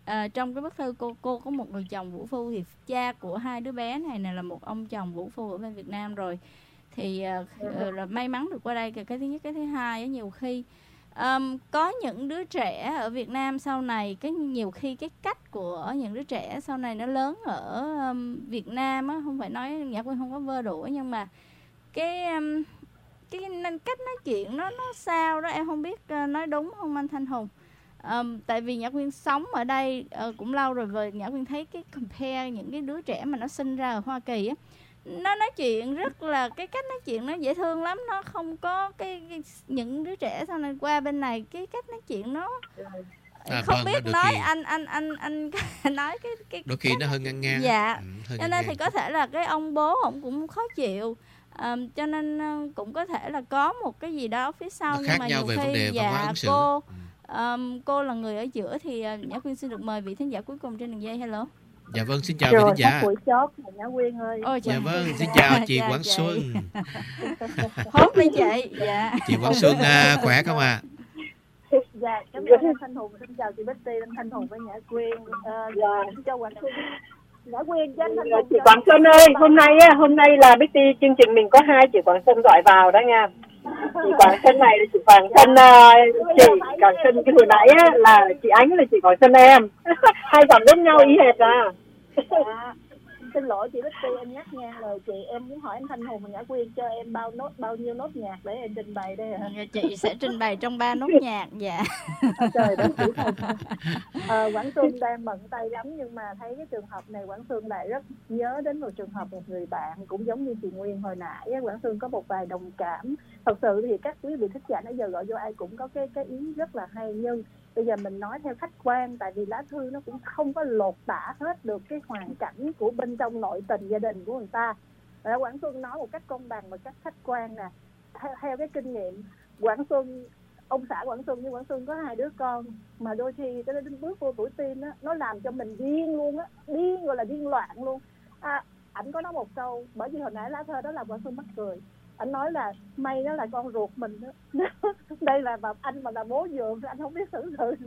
[SPEAKER 4] à, trong cái bức thư cô cô có một người chồng vũ phu, thì cha của hai đứa bé này này là một ông chồng vũ phu ở bên Việt Nam rồi, thì uh, là may mắn được qua đây. Cái thứ nhất, cái thứ hai, nhiều khi um, có những đứa trẻ ở Việt Nam sau này, cái nhiều khi cái cách của những đứa trẻ sau này nó lớn ở um, Việt Nam á, không phải nói Nhã Quyên không có vơ đũa, nhưng mà cái um, cái nên cách nói chuyện nó nó sao đó, em không biết uh, nói đúng không anh Thanh Hùng. Um, tại vì Nhã Quyên sống ở đây uh, cũng lâu rồi, và Nhã Quyên thấy cái compare những cái đứa trẻ mà nó sinh ra ở Hoa Kỳ á, nó nói chuyện rất là, cái cách nói chuyện nó dễ thương lắm, nó không có cái, cái những đứa trẻ sau này qua bên này cái cách nói chuyện nó à, không vâng, biết nói khi... anh anh anh anh nói cái cái
[SPEAKER 2] đôi khi nó hơi ngang ngang.
[SPEAKER 4] Dạ,
[SPEAKER 2] ừ,
[SPEAKER 4] cho nên thì có thể là cái ông bố ông cũng khó chịu. Um, cho nên cũng có thể là có một cái gì đó phía sau, nhưng mà nhiều khi dạ cô um, cô là người ở giữa, thì uh, Nhã Quyên xin được mời vị thính giả cuối cùng trên đường dây. Hello.
[SPEAKER 2] Dạ vâng, xin chào vị thính giả.
[SPEAKER 6] Buổi chót Nhã Quyên ơi.
[SPEAKER 4] Ôi,
[SPEAKER 2] dạ vâng, xin chào chị Quảng Xuân.
[SPEAKER 4] Hốt đi chị. Dạ.
[SPEAKER 2] Chị Quảng Xuân uh, khỏe không ạ?
[SPEAKER 6] À? Dạ, cảm ơn anh Thanh Hùng, xin chào chị Betty, anh Thanh Hùng với Nhã Quyên. Uh, dạ, xin chào Quảng Xuân. Nhã Quyên với anh Thanh Hùng.
[SPEAKER 3] Chị Quảng Xuân ơi, hôm nay á, hôm nay là Betty chương trình mình có hai chị Quảng Xuân gọi vào đó nha. Chị Quảng Xuân này là chị Quảng Xuân, uh, chị Quảng Xuân cái hồi nãy á là chị Ánh là chị Quảng Xuân em. Hai giọng giống nhau y hệt à.
[SPEAKER 6] À, xin lỗi chị Betty, em nhắc ngang lời chị, em muốn hỏi anh Thanh Hùng và Nhã Quyên cho em bao nốt bao nhiêu nốt nhạc để em trình bày đây hả?
[SPEAKER 4] Chị sẽ trình bày trong ba nốt nhạc. Dạ.
[SPEAKER 6] À, trời đất chị Thanh. À, Quảng Xuân đang bận tay lắm, nhưng mà thấy cái trường hợp này Quảng Xuân lại rất nhớ đến một trường hợp một người bạn cũng giống như chị Nguyên hồi nãy. Quảng Xuân có một vài đồng cảm. Thật sự thì các quý vị thích giả nãy giờ gọi vô ai cũng có cái cái ý rất là hay, nhưng bây giờ mình nói theo khách quan, tại vì lá thư nó cũng không có lột tả hết được cái hoàn cảnh của bên trong nội tình gia đình của người ta. Và Quảng Xuân nói một cách công bằng và cách khách quan nè, theo, theo cái kinh nghiệm Quảng Xuân, ông xã Quảng Xuân với Quảng Xuân có hai đứa con, mà đôi khi tới đến bước vô tuổi teen á, nó làm cho mình điên luôn á, điên gọi là điên loạn luôn. À, ảnh có nói một câu, bởi vì hồi nãy lá thơ đó làm Quảng Xuân mắc cười. Anh nói là may đó là con ruột mình đó. Đây là bà anh mà là bố dượng thì anh không biết xử sự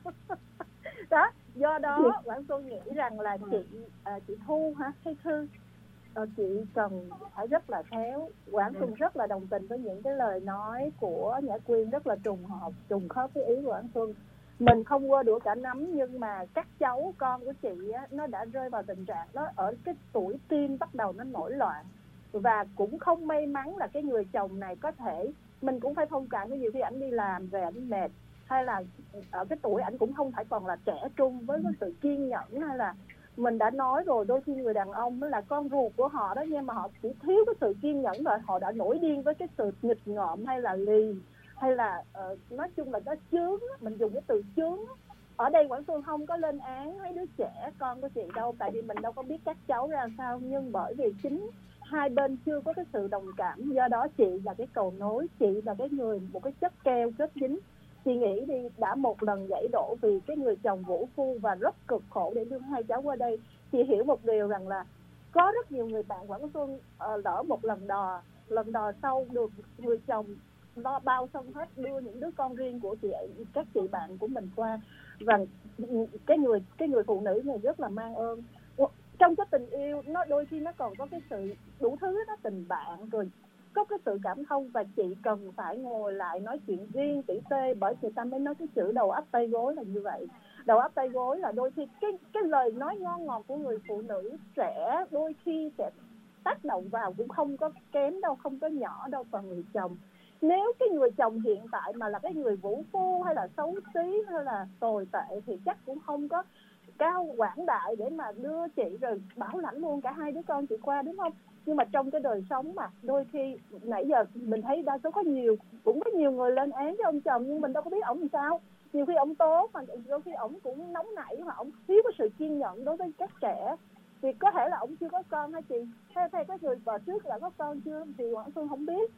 [SPEAKER 6] đó. Do đó Quảng Xuân nghĩ rằng là chị à, chị Thu ha, hay Thư, à, chị cần phải rất là khéo. Quảng Xuân rất là đồng tình với những cái lời nói của Nhã Quyên, rất là trùng hợp, trùng khớp với ý của Quảng Xuân. Mình không quơ đũa cả nắm, nhưng mà các cháu con của chị á, nó đã rơi vào tình trạng đó ở cái tuổi teen bắt đầu nó nổi loạn. Và cũng không may mắn là cái người chồng này có thể, mình cũng phải thông cảm cái nhiều khi ảnh đi làm về ảnh mệt, hay là ở cái tuổi ảnh cũng không phải còn là trẻ trung với cái sự kiên nhẫn, hay là mình đã nói rồi, đôi khi người đàn ông là con ruột của họ đó, nhưng mà họ chỉ thiếu cái sự kiên nhẫn rồi họ đã nổi điên với cái sự nghịch ngợm hay là lì, hay là uh, nói chung là nó chướng, mình dùng cái từ chướng. Ở đây Quảng Xuân không có lên án mấy đứa trẻ con của chị đâu, tại vì mình đâu có biết các cháu ra sao, nhưng bởi vì chính hai bên chưa có cái sự đồng cảm, do đó chị là cái cầu nối, chị là cái người, một cái chất keo kết dính. Chị nghĩ đi, đã một lần gãy đổ vì cái người chồng vũ phu và rất cực khổ để đưa hai cháu qua đây. Chị hiểu một điều rằng là có rất nhiều người bạn Quảng Xuân uh, lỡ một lần đò, lần đò sau được người chồng lo bao xong hết, đưa những đứa con riêng của chị, các chị bạn của mình qua, và cái người cái người phụ nữ này rất là mang ơn. Trong cái tình yêu nó đôi khi nó còn có cái sự đủ thứ, nó tình bạn rồi có cái sự cảm thông, và chị cần phải ngồi lại nói chuyện riêng tỉ tê, bởi người ta mới nói cái chữ đầu ấp tay gối là như vậy. Đầu ấp tay gối là đôi khi cái cái lời nói ngon ngọt của người phụ nữ sẽ đôi khi sẽ tác động vào, cũng không có kém đâu, không có nhỏ đâu vào người chồng. Nếu cái người chồng hiện tại mà là cái người vũ phu hay là xấu xí hay là tồi tệ thì chắc cũng không có cao quảng đại để mà đưa chị rồi bảo lãnh luôn cả hai đứa con chị qua, đúng không? Nhưng mà trong cái đời sống mà đôi khi nãy giờ mình thấy đa số có nhiều, cũng có nhiều người lên án cho ông chồng, nhưng mình đâu có biết ổng làm sao. Nhiều khi ổng tốt mà đôi khi ổng cũng nóng nảy, mà ổng thiếu cái sự kiên nhẫn đối với các trẻ. Thì có thể là ổng chưa có con hả chị? Theo theo cái người vợ trước đã có con chưa thì Quảng Xuân không biết.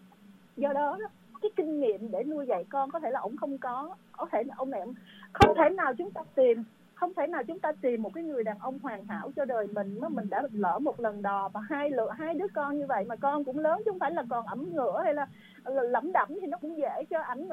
[SPEAKER 6] Do đó cái kinh nghiệm để nuôi dạy con có thể là ổng không có, có thể là ông này không thể nào chúng ta tìm không thể nào chúng ta tìm một cái người đàn ông hoàn hảo cho đời mình. Mà mình đã lỡ một lần đò và hai lựa hai đứa con như vậy, mà con cũng lớn chứ không phải là còn ẩm ngửa hay là lẩm đẩm thì nó cũng dễ cho ảnh nữa.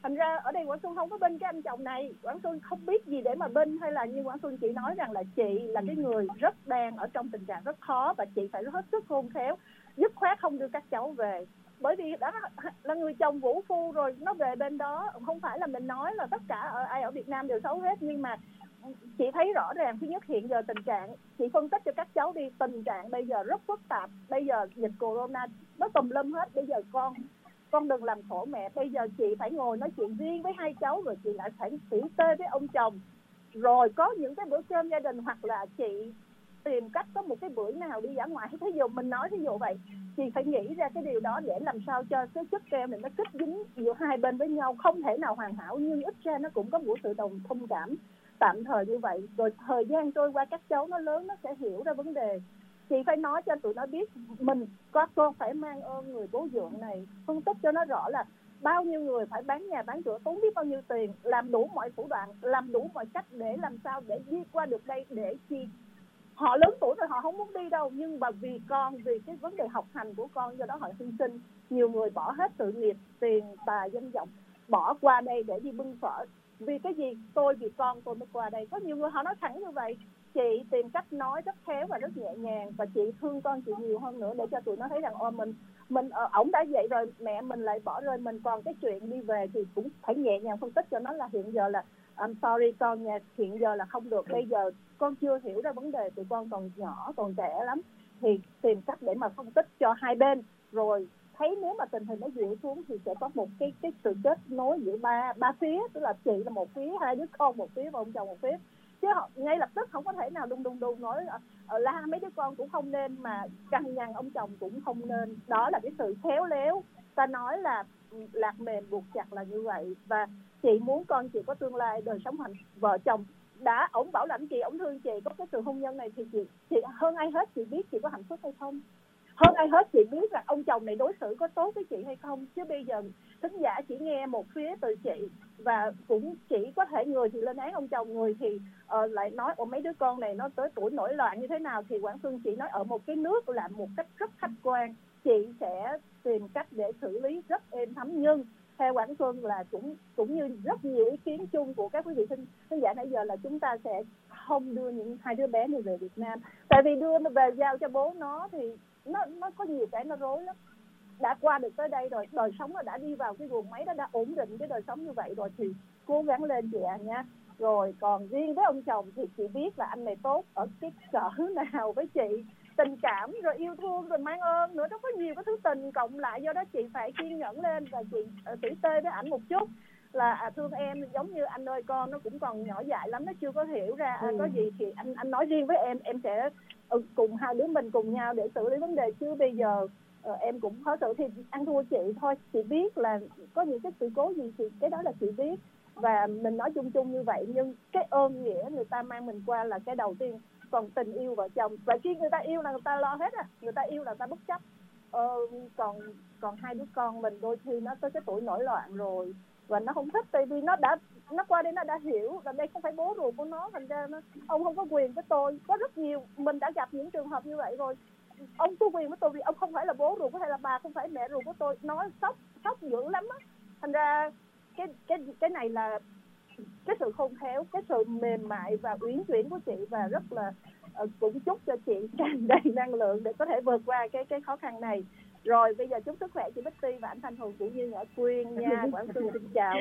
[SPEAKER 9] Thành ra ở đây Quảng Xuân không có bên cái anh chồng này, Quảng Xuân không biết gì để mà bên, hay là như Quảng Xuân chỉ nói rằng là chị là cái người rất đang ở trong tình trạng rất khó và chị phải hết sức khôn khéo, dứt khoát không đưa các cháu về. Bởi vì đó là người chồng vũ phu rồi, nó về bên đó. Không phải là mình nói là tất cả ở, ai ở Việt Nam đều xấu hết, nhưng mà chị thấy rõ ràng thứ nhất hiện giờ tình trạng, chị phân tích cho các cháu đi, tình trạng bây giờ rất phức tạp. Bây giờ dịch corona nó tùm lum hết. Bây giờ con con đừng làm khổ mẹ. Bây giờ chị phải ngồi nói chuyện riêng với hai cháu, rồi chị lại phải tỉ tê với ông chồng, rồi có những cái bữa cơm gia đình, hoặc là chị tìm cách có một cái bữa nào đi dã ngoại. Thí dụ mình nói thí dụ vậy, chị phải nghĩ ra cái điều đó để làm sao cho cái chất keo này nó kết dính giữa hai bên với nhau. Không thể nào hoàn hảo, nhưng ít ra nó cũng có một sự đồng thông cảm tạm thời như vậy. Rồi thời gian trôi qua, các cháu nó lớn, nó sẽ hiểu ra vấn đề. Chị phải nói cho tụi nó biết mình có con phải mang ơn người bố dượng này, phân tích cho nó rõ là bao nhiêu người phải bán nhà bán cửa, tốn biết bao nhiêu tiền, làm đủ mọi thủ đoạn, làm đủ mọi cách để làm sao để đi qua được đây. Để chi họ lớn tuổi rồi, họ không muốn đi đâu, nhưng mà vì con, vì cái vấn đề học hành của con, do đó họ hy sinh. Nhiều người bỏ hết sự nghiệp, tiền tài danh vọng, bỏ qua đây để đi bưng phở. Vì cái gì? Tôi vì con tôi mới qua đây. Có nhiều người họ nói thẳng như vậy. Chị tìm cách nói rất khéo và rất nhẹ nhàng, và chị thương con chị nhiều hơn nữa, để cho tụi nó thấy rằng ô mình mình ổng đã vậy rồi, mẹ mình lại bỏ rơi mình. Còn cái chuyện đi về thì cũng phải nhẹ nhàng phân tích cho nó là hiện giờ là I'm sorry con nha, hiện giờ là không được. Bây giờ con chưa hiểu ra vấn đề, tụi con còn nhỏ, còn trẻ lắm, thì tìm cách để mà phân tích cho hai bên. Rồi thấy nếu mà tình hình nó dịu xuống thì sẽ có một cái cái sự kết nối giữa ba ba phía, tức là chị là một phía, hai đứa con một phía và ông chồng một phía. Chứ họ ngay lập tức không có thể nào đùng đùng đùng nói ở la mấy đứa con cũng không nên, mà cằn nhằn ông chồng cũng không nên. Đó là cái sự khéo léo. Ta nói là lạc mềm buộc chặt là như vậy. Và chị muốn con chị có tương lai đời sống hạnh vợ chồng. Đã ổng bảo lãnh chị, ổng thương chị, có cái sự hôn nhân này thì chị, chị hơn ai hết chị biết chị có hạnh phúc hay không. Hơn ai hết chị biết là ông chồng này đối xử có tốt với chị hay không. Chứ bây giờ thính giả chỉ nghe một phía từ chị, và cũng chỉ có thể người thì lên án ông chồng, người thì uh, lại nói ồ mấy đứa con này nó tới tuổi nổi loạn như thế nào. Thì Quảng Xuân chỉ nói ở một cái nước là một cách rất khách quan, chị sẽ tìm cách để xử lý rất êm thấm. Nhưng theo Quảng Xuân là cũng cũng như rất nhiều ý kiến chung của các quý vị thính thính giả nãy giờ là chúng ta sẽ không đưa những hai đứa bé này về Việt Nam. Tại vì đưa nó về giao cho bố nó thì nó nó có nhiều cái nó rối lắm. Đã qua được tới đây rồi, đời sống nó đã đi vào cái guồng máy, nó đã ổn định cái đời sống như vậy rồi thì cố gắng lên chị ạ nha. Rồi còn riêng với ông chồng thì chị biết là anh này tốt ở cái cỡ nào với chị, tình cảm rồi yêu thương rồi mang ơn nữa, nó có nhiều cái thứ tình cộng lại. Do đó chị phải kiên nhẫn lên và chị uh, tỉ tê với ảnh một chút là à, thương em, giống như anh ơi con nó cũng còn nhỏ dại lắm, nó chưa có hiểu ra à, có gì thì anh anh nói riêng với em, em sẽ uh, cùng hai đứa mình cùng nhau để xử lý vấn đề. Chứ bây giờ uh, em cũng khó xử thì ăn thua chị thôi. Chị biết là có những cái sự cố gì thì cái đó là chị biết, và mình nói chung chung như vậy. Nhưng cái ơn nghĩa người ta mang mình qua là cái đầu tiên. Còn tình yêu vợ chồng, và khi người ta yêu là người ta lo hết à, người ta yêu là người ta bất chấp. ờ, còn còn hai đứa con mình đôi khi nó tới cái tuổi nổi loạn rồi và nó không thích, tại vì nó đã nó qua đây nó đã hiểu là đây không phải bố ruột của nó, thành ra nó ông không có quyền với tôi. Có rất nhiều mình đã gặp những trường hợp như vậy rồi. Ông có quyền với tôi vì ông không phải là bố ruột, hay là bà không phải mẹ ruột của tôi. Nói sốc sốc dữ lắm á. Thành ra cái cái cái này là cái sự khôn khéo, cái sự mềm mại và uyển chuyển của chị, và rất là uh, cũng chúc cho chị tràn đầy năng lượng để có thể vượt qua cái cái khó khăn này. Rồi bây giờ chúc sức khỏe chị Bích Ti và anh Thanh Hùng cũng như Nhã Quyên nha. Quảng Xuân xin chào.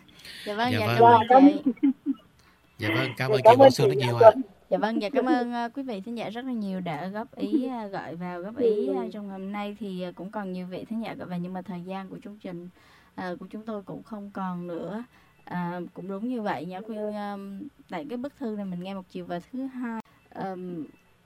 [SPEAKER 4] Dạ vâng,
[SPEAKER 2] dạ,
[SPEAKER 4] dạ
[SPEAKER 2] vâng.
[SPEAKER 4] cảm ơn chị.
[SPEAKER 2] Dạ vâng, cảm ơn chị Quảng Xuân rất nhiều ạ.
[SPEAKER 4] Dạ vâng, dạ cảm ơn uh, quý vị thính giả rất là nhiều đã góp ý uh, gọi vào góp ý uh, trong ngày hôm nay. Thì uh, cũng còn nhiều vị thính giả gọi vào, nhưng mà thời gian của chương trình uh, của chúng tôi cũng không còn nữa. À, cũng đúng như vậy Nhã Quyên, um, tại cái bức thư này mình nghe một chiều. Và thứ hai, um,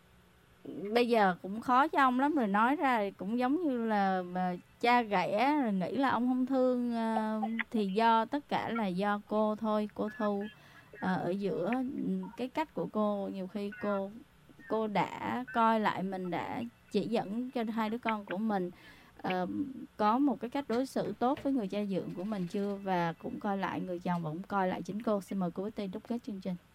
[SPEAKER 4] bây giờ cũng khó cho ông lắm, rồi nói ra cũng giống như là mà cha ghẻ rồi nghĩ là ông không thương, uh, thì do tất cả là do cô thôi. Cô Thu uh, ở giữa, cái cách của cô nhiều khi cô cô đã coi lại mình, đã chỉ dẫn cho hai đứa con của mình Uh, có một cái cách đối xử tốt với người cha dượng của mình chưa, và cũng coi lại người chồng và cũng coi lại chính cô. Xin mời cô Bích Ti đúc kết chương trình.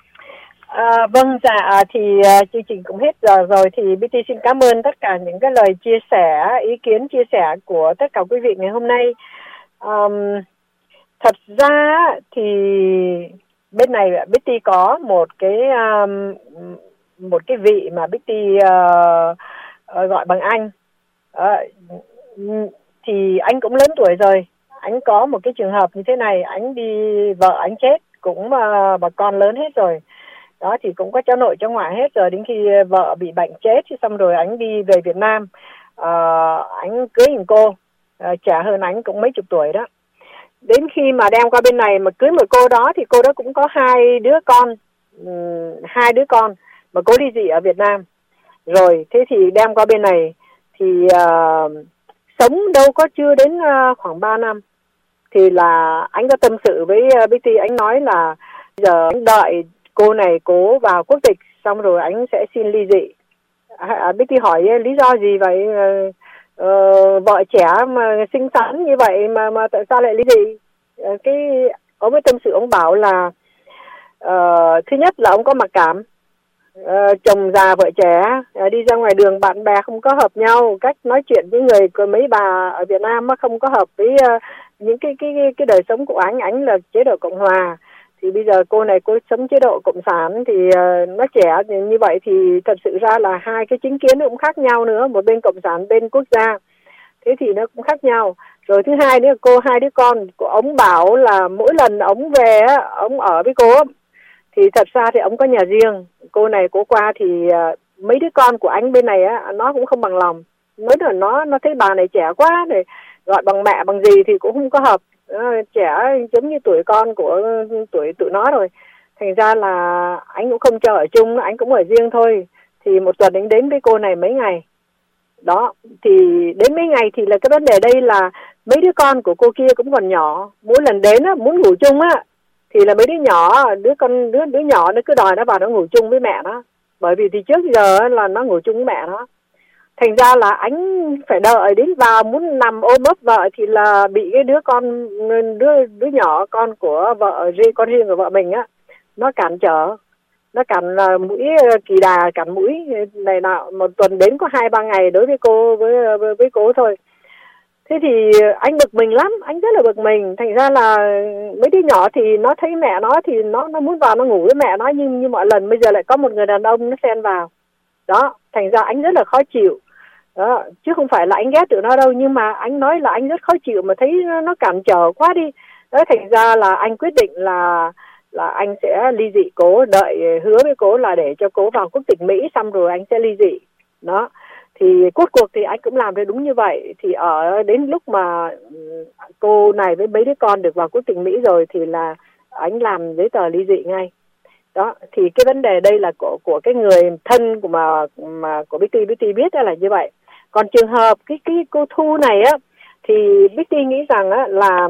[SPEAKER 3] À, vâng, dạ thì uh, chương trình cũng hết giờ rồi, thì Bích Ti xin cảm ơn tất cả những cái lời chia sẻ, ý kiến chia sẻ của tất cả quý vị ngày hôm nay. Um, Thật ra thì bên này Betty có một cái um, một cái vị mà Betty uh, uh, gọi bằng anh. Uh, thì anh cũng lớn tuổi rồi. Anh có một cái trường hợp như thế này, anh đi vợ anh chết, cũng uh, bà con lớn hết rồi. Đó thì cũng có cháu nội cháu ngoại hết rồi, đến khi vợ bị bệnh chết thì xong rồi anh đi về Việt Nam. Uh, anh cưới một cô uh, trẻ hơn anh cũng mấy chục tuổi đó. Đến khi mà đem qua bên này mà cưới một cô đó thì cô đó cũng có hai đứa con, um, hai đứa con mà cô ly dị ở Việt Nam. Rồi thế thì đem qua bên này thì uh, sống đâu có chưa đến uh, khoảng ba năm. Thì là anh có tâm sự với uh, Betty, anh nói là giờ anh đợi cô này cố vào quốc tịch xong rồi anh sẽ xin ly dị. uh, Betty hỏi lý do gì vậy? Uh, uh, vợ trẻ mà xinh xắn như vậy mà mà tại sao lại ly dị? Uh, cái ông ấy tâm sự, ông bảo là uh, thứ nhất là ông có mặc cảm. Uh, chồng già vợ trẻ, uh, đi ra ngoài đường bạn bè không có hợp nhau, cách nói chuyện với người của mấy bà ở Việt Nam không có hợp với uh, những cái cái cái đời sống của anh. Anh là chế độ Cộng hòa, thì bây giờ cô này cô sống chế độ Cộng sản thì uh, nó trẻ thì như vậy thì thật sự ra là hai cái chính kiến nó cũng khác nhau nữa, một bên Cộng sản bên quốc gia, thế thì nó cũng khác nhau. Rồi thứ hai nữa, cô hai đứa con của ông bảo là mỗi lần ông về á, ông ở với cô thì thật ra thì ông có nhà riêng. Cô này cô qua thì uh, mấy đứa con của anh bên này á, nó cũng không bằng lòng, nói là nó nó thấy bà này trẻ quá rồi gọi bằng mẹ bằng gì thì cũng không có hợp. Uh, trẻ giống như tuổi con của tuổi tụi nó rồi, thành ra là anh cũng không cho ở chung, anh cũng ở riêng thôi. Thì một tuần anh đến với cô này mấy ngày đó, thì đến mấy ngày thì là cái vấn đề đây là mấy đứa con của cô kia cũng còn nhỏ, mỗi lần đến á, muốn ngủ chung á thì là mấy đứa nhỏ, đứa con đứa đứa nhỏ nó cứ đòi nó vào nó ngủ chung với mẹ nó, bởi vì thì trước giờ là nó ngủ chung với mẹ nó. Thành ra là anh phải đợi đến vào muốn nằm ôm ấp vợ thì là bị cái đứa con đứa đứa nhỏ con của vợ, con riêng của vợ mình á, nó cản trở, nó cản là mũi kỳ đà, cản mũi này nọ. Một tuần đến có hai ba ngày đối với cô với với, với cô thôi. Thế thì anh bực mình lắm, anh rất là bực mình. Thành ra là mấy đứa nhỏ thì nó thấy mẹ nó thì nó nó muốn vào nó ngủ với mẹ nó, nhưng như mọi lần bây giờ lại có một người đàn ông nó xen vào. Đó, thành ra anh rất là khó chịu. Đó, chứ không phải là anh ghét tụi nó đâu, nhưng mà anh nói là anh rất khó chịu mà thấy nó, nó cản trở quá đi. Đó, thành ra là anh quyết định là là anh sẽ ly dị cố, đợi hứa với cố là để cho cố vào quốc tịch Mỹ xong rồi anh sẽ ly dị. Đó. Thì cuối cuộc thì anh cũng làm được đúng như vậy. Thì ở đến lúc mà cô này với mấy đứa con được vào quốc tịch Mỹ rồi thì là anh làm giấy tờ ly dị ngay. Đó, thì cái vấn đề đây là của của cái người thân của mà mà của Betty Betty biết là như vậy. Còn trường hợp cái cái cô Thu này á thì Betty nghĩ rằng á là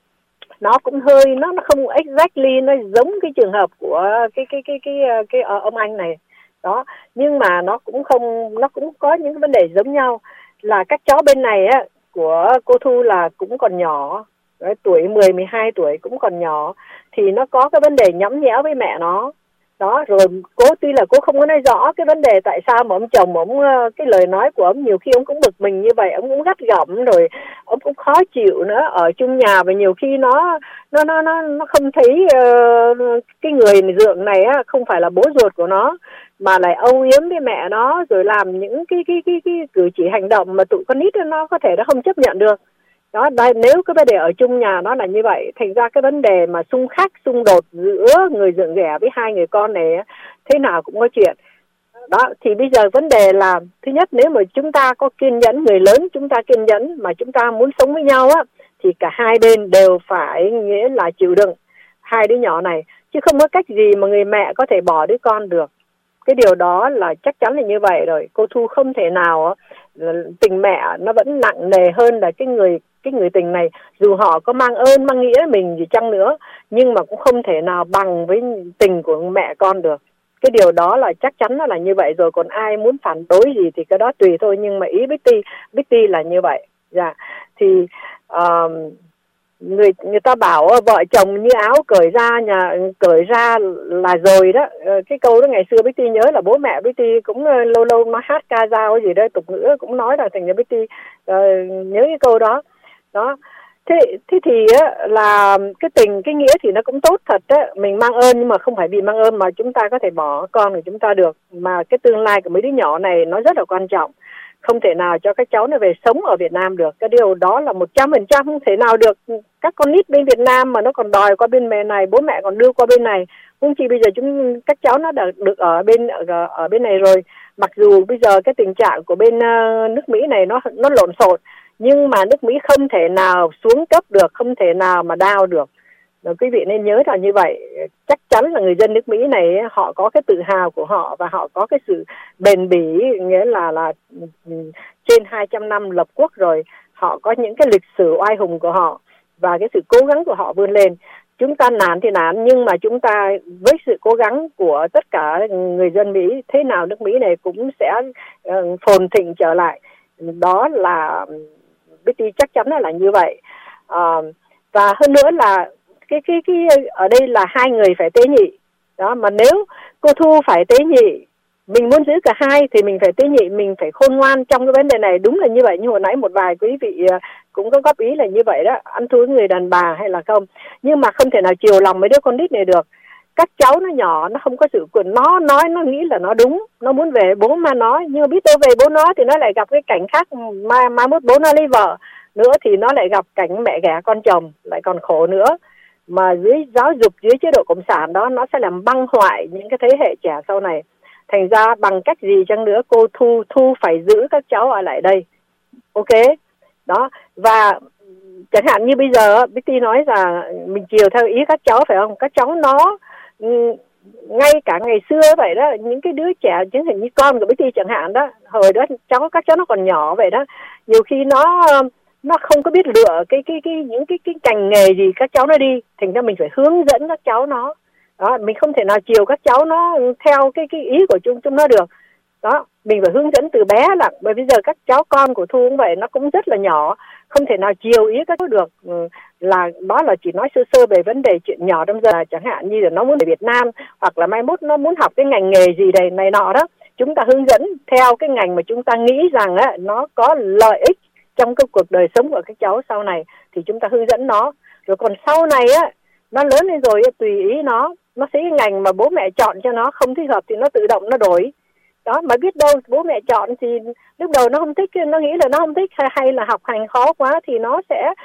[SPEAKER 3] nó cũng hơi nó nó không exactly nó giống cái trường hợp của cái cái cái cái cái, cái uh, ông anh này. Đó, nhưng mà nó cũng không, nó cũng có những vấn đề giống nhau, là các cháu bên này á của cô Thu là cũng còn nhỏ, đấy, tuổi mười mười hai tuổi cũng còn nhỏ, thì nó có cái vấn đề nhõng nhẽo với mẹ nó. Đó, rồi cô tuy là cô không có nói rõ cái vấn đề tại sao mà ông chồng ông, cái lời nói của ông nhiều khi ông cũng bực mình như vậy, ông cũng gắt gỏng, rồi ông cũng khó chịu nữa, ở chung nhà và nhiều khi nó nó nó nó nó không thấy uh, cái người dượng này á không phải là bố ruột của nó mà lại âu yếm với mẹ nó, rồi làm những cái cái cái cái cử chỉ hành động mà tụi con nít nó có thể nó không chấp nhận được. Đó, đây, nếu cái vấn đề ở chung nhà nó là như vậy, thành ra cái vấn đề mà xung khắc, xung đột giữa người dượng ghẻ với hai người con này thế nào cũng có chuyện. Đó, thì bây giờ vấn đề là thứ nhất, nếu mà chúng ta có kiên nhẫn, người lớn chúng ta kiên nhẫn mà chúng ta muốn sống với nhau á, thì cả hai bên đều phải nghĩa là chịu đựng hai đứa nhỏ này, chứ không có cách gì mà người mẹ có thể bỏ đứa con được. Cái điều đó là chắc chắn là như vậy rồi. Cô Thu không thể nào, tình mẹ nó vẫn nặng nề hơn là cái người cái người tình này, dù họ có mang ơn mang nghĩa mình gì chăng nữa, nhưng mà cũng không thể nào bằng với tình của mẹ con được. Cái điều đó là chắc chắn nó là như vậy rồi. Còn ai muốn phản đối gì thì cái đó tùy thôi, nhưng mà ý Betty Betty là như vậy. Dạ. Thì uh, người người ta bảo vợ chồng như áo cởi ra, nhà cởi ra là rồi đó. Cái câu đó ngày xưa Betty nhớ là bố mẹ Betty cũng lâu lâu nó hát ca dao gì đó, tục ngữ cũng nói là thành ra Betty uh, nhớ cái câu đó. Đó, Thế thế thì á, là cái tình cái nghĩa thì nó cũng tốt thật á, mình mang ơn nhưng mà không phải vì mang ơn mà chúng ta có thể bỏ con của chúng ta được, mà cái tương lai của mấy đứa nhỏ này nó rất là quan trọng. Không thể nào cho các cháu nó về sống ở Việt Nam được, cái điều đó là một trăm phần trăm không thể nào được. Các con nít bên Việt Nam mà nó còn đòi qua bên mẹ này, bố mẹ còn đưa qua bên này, không chỉ bây giờ chúng các cháu nó được được ở bên ở, ở bên này rồi. Mặc dù bây giờ cái tình trạng của bên uh, nước Mỹ này nó nó lộn xộn, nhưng mà nước Mỹ không thể nào xuống cấp được, không thể nào mà down được. Rồi quý vị nên nhớ là như vậy. Chắc chắn là người dân nước Mỹ này họ có cái tự hào của họ và họ có cái sự bền bỉ, nghĩa là là trên hai trăm năm lập quốc rồi, họ có những cái lịch sử oai hùng của họ và cái sự cố gắng của họ vươn lên. Chúng ta nản thì nản, nhưng mà chúng ta với sự cố gắng của tất cả người dân Mỹ, thế nào nước Mỹ này cũng sẽ uh, phồn thịnh trở lại. Đó là Betty chắc chắn là như vậy. Uh, và hơn nữa là cái cái cái ở đây là hai người phải tế nhị đó, mà nếu cô Thu phải tế nhị, mình muốn giữ cả hai thì mình phải tế nhị, mình phải khôn ngoan trong cái vấn đề này. Đúng là như vậy, như hồi nãy một vài quý vị cũng có góp ý là như vậy đó, ăn thua người đàn bà hay là không, nhưng mà không thể nào chiều lòng mấy đứa con nít này được. Các cháu nó nhỏ, nó không có sự quyền, nó nói nó nghĩ là nó đúng, nó muốn về bố mà nói, nhưng mà biết đâu về bố nó thì nó lại gặp cái cảnh khác, mai mai mốt bố nó lấy vợ nữa thì nó lại gặp cảnh mẹ ghẻ con chồng, lại còn khổ nữa. Mà dưới giáo dục, dưới chế độ cộng sản đó, nó sẽ làm băng hoại những cái thế hệ trẻ sau này. Thành ra bằng cách gì chăng nữa, cô Thu Thu phải giữ các cháu ở lại đây. Ok đó. Và chẳng hạn như bây giờ Betty nói là mình chiều theo ý các cháu, phải không? Các cháu nó ngay cả ngày xưa vậy đó, những cái đứa trẻ chính hình như con của Betty chẳng hạn đó, hồi đó cháu các cháu nó còn nhỏ vậy đó, nhiều khi nó nó không có biết lựa cái cái cái những cái cái ngành nghề gì các cháu nó đi, thành ra mình phải hướng dẫn các cháu nó đó, mình không thể nào chiều các cháu nó theo cái cái ý của chúng chúng nó được đó, mình phải hướng dẫn từ bé. Là bởi bây giờ các cháu con của Thu cũng vậy, nó cũng rất là nhỏ, không thể nào chiều ý các cháu được. Là đó là chỉ nói sơ sơ về vấn đề chuyện nhỏ trong giờ, chẳng hạn như là nó muốn về Việt Nam, hoặc là mai mốt nó muốn học cái ngành nghề gì đây này nọ đó, chúng ta hướng dẫn theo cái ngành mà chúng ta nghĩ rằng á nó có lợi ích trong cái cuộc đời sống của các cháu sau này, thì chúng ta hướng dẫn nó. Rồi còn sau này á, nó lớn lên rồi tùy ý nó, nó thấy cái ngành mà bố mẹ chọn cho nó không thích hợp thì nó tự động nó đổi đó. Mà biết đâu bố mẹ chọn thì lúc đầu nó không thích, nó nghĩ là nó không thích, hay, hay là học hành khó quá thì nó sẽ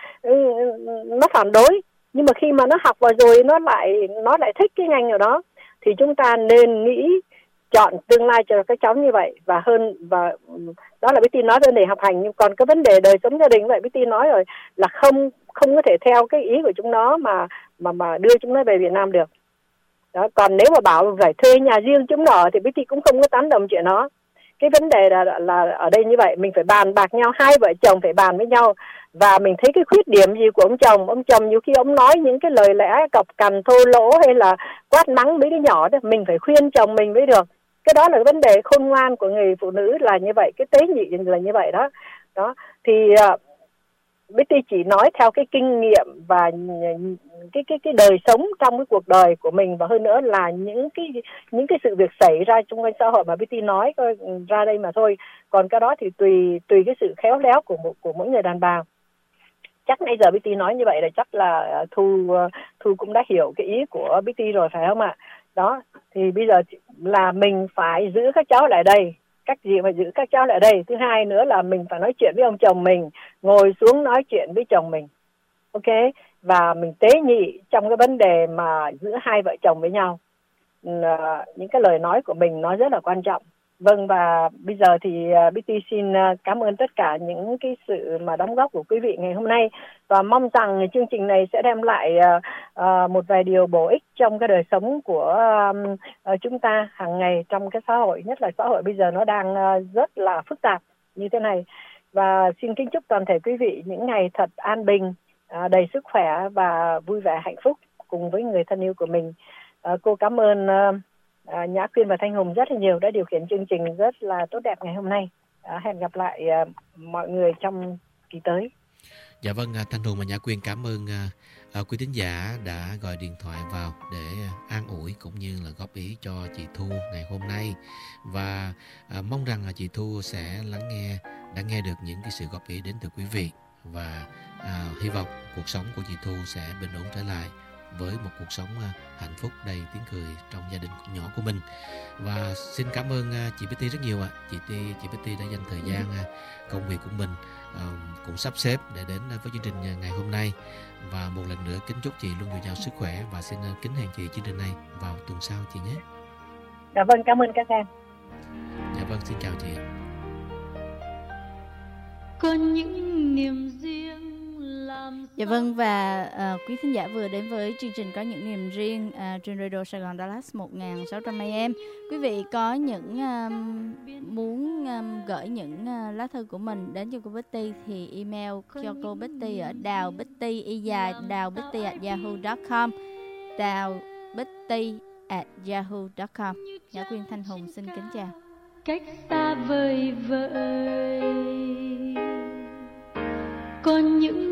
[SPEAKER 3] nó phản đối. Nhưng mà khi mà nó học vào rồi nó lại nó lại thích cái ngành ở đó, thì chúng ta nên nghĩ chọn tương lai cho các cháu như vậy. Và hơn và đó là Betty nói vấn đề học hành, nhưng còn cái vấn đề đời sống gia đình vậy Betty nói rồi, là không không có thể theo cái ý của chúng nó mà mà mà đưa chúng nó về Việt Nam được đó. Còn nếu mà bảo phải thuê nhà riêng chúng nó ở thì Betty cũng không có tán đồng chuyện đó. Cái vấn đề là là ở đây như vậy, mình phải bàn bạc nhau, hai vợ chồng phải bàn với nhau. Và mình thấy cái khuyết điểm gì của ông chồng, ông chồng nhiều khi ông nói những cái lời lẽ cọc cằn thô lỗ hay là quát mắng mấy đứa nhỏ đó, mình phải khuyên chồng mình mới được. Cái đó là cái vấn đề khôn ngoan của người phụ nữ là như vậy, cái tế nhị là như vậy đó. Đó thì uh, Betty chỉ nói theo cái kinh nghiệm và cái cái cái đời sống trong cái cuộc đời của mình, và hơn nữa là những cái những cái sự việc xảy ra trong cái xã hội mà Betty nói ra đây mà thôi. Còn cái đó thì tùy tùy cái sự khéo léo của của mỗi người đàn bà. Chắc nãy giờ Betty nói như vậy là chắc là Thu Thu cũng đã hiểu cái ý của Betty rồi phải không ạ? Đó thì bây giờ là mình phải giữ các cháu lại đây. Cách gì mà giữ các cháu lại đây? Thứ hai nữa là mình phải nói chuyện với ông chồng mình, ngồi xuống nói chuyện với chồng mình, ok, và mình tế nhị trong cái vấn đề mà giữa hai vợ chồng với nhau. À, những cái lời nói của mình nó rất là quan trọng. Vâng, và bây giờ thì uh, Betty xin uh, cảm ơn tất cả những cái sự mà đóng góp của quý vị ngày hôm nay, và mong rằng chương trình này sẽ đem lại uh, uh, một vài điều bổ ích trong cái đời sống của uh, uh, chúng ta hàng ngày trong cái xã hội, nhất là xã hội bây giờ nó đang uh, rất là phức tạp như thế này. Và xin kính chúc toàn thể quý vị những ngày thật an bình, uh, đầy sức khỏe và vui vẻ hạnh phúc cùng với người thân yêu của mình. Uh, cô cảm ơn uh, À, Nhã Quyên và Thanh Hùng rất là nhiều đã điều khiển chương trình rất là tốt đẹp ngày hôm nay. À, hẹn gặp lại à, mọi người trong kỳ tới.
[SPEAKER 2] Dạ vâng, Thanh Hùng và Nhã Quyên cảm ơn à, quý thính giả đã gọi điện thoại vào để an ủi cũng như là góp ý cho chị Thu ngày hôm nay. Và à, mong rằng là chị Thu sẽ lắng nghe, đã nghe được những cái sự góp ý đến từ quý vị. và à, hy vọng cuộc sống của chị Thu sẽ bình ổn trở lại với một cuộc sống à, hạnh phúc đầy tiếng cười trong gia đình nhỏ của mình. Và xin cảm ơn à, chị Betty rất nhiều ạ. À. Chị chị Betty đã dành thời gian à, công việc của mình à, cũng sắp xếp để đến với chương trình ngày hôm nay. Và một lần nữa kính chúc chị luôn dồi dào sức khỏe và xin kính hẹn chị chương trình này vào tuần sau chị nhé.
[SPEAKER 3] Dạ vâng, cảm ơn các em.
[SPEAKER 2] Dạ vâng, xin chào chị.
[SPEAKER 1] Có những niềm riêng làm.
[SPEAKER 4] Dạ vâng, và uh, quý thính giả vừa đến với chương trình Có Những Niềm Riêng uh, trên Radio Sài Gòn Dallas một nghìn sáu trăm a em. Quý vị có những um, muốn um, gửi những uh, lá thư của mình đến cho cô Betty thì email cho cô Betty ở đào betty y dài đào betty at yahoo chấm com đào betty at yahoo chấm com. Nhã Quyên, Thanh Hùng xin kính chào.
[SPEAKER 1] Cách xa vời vợi có những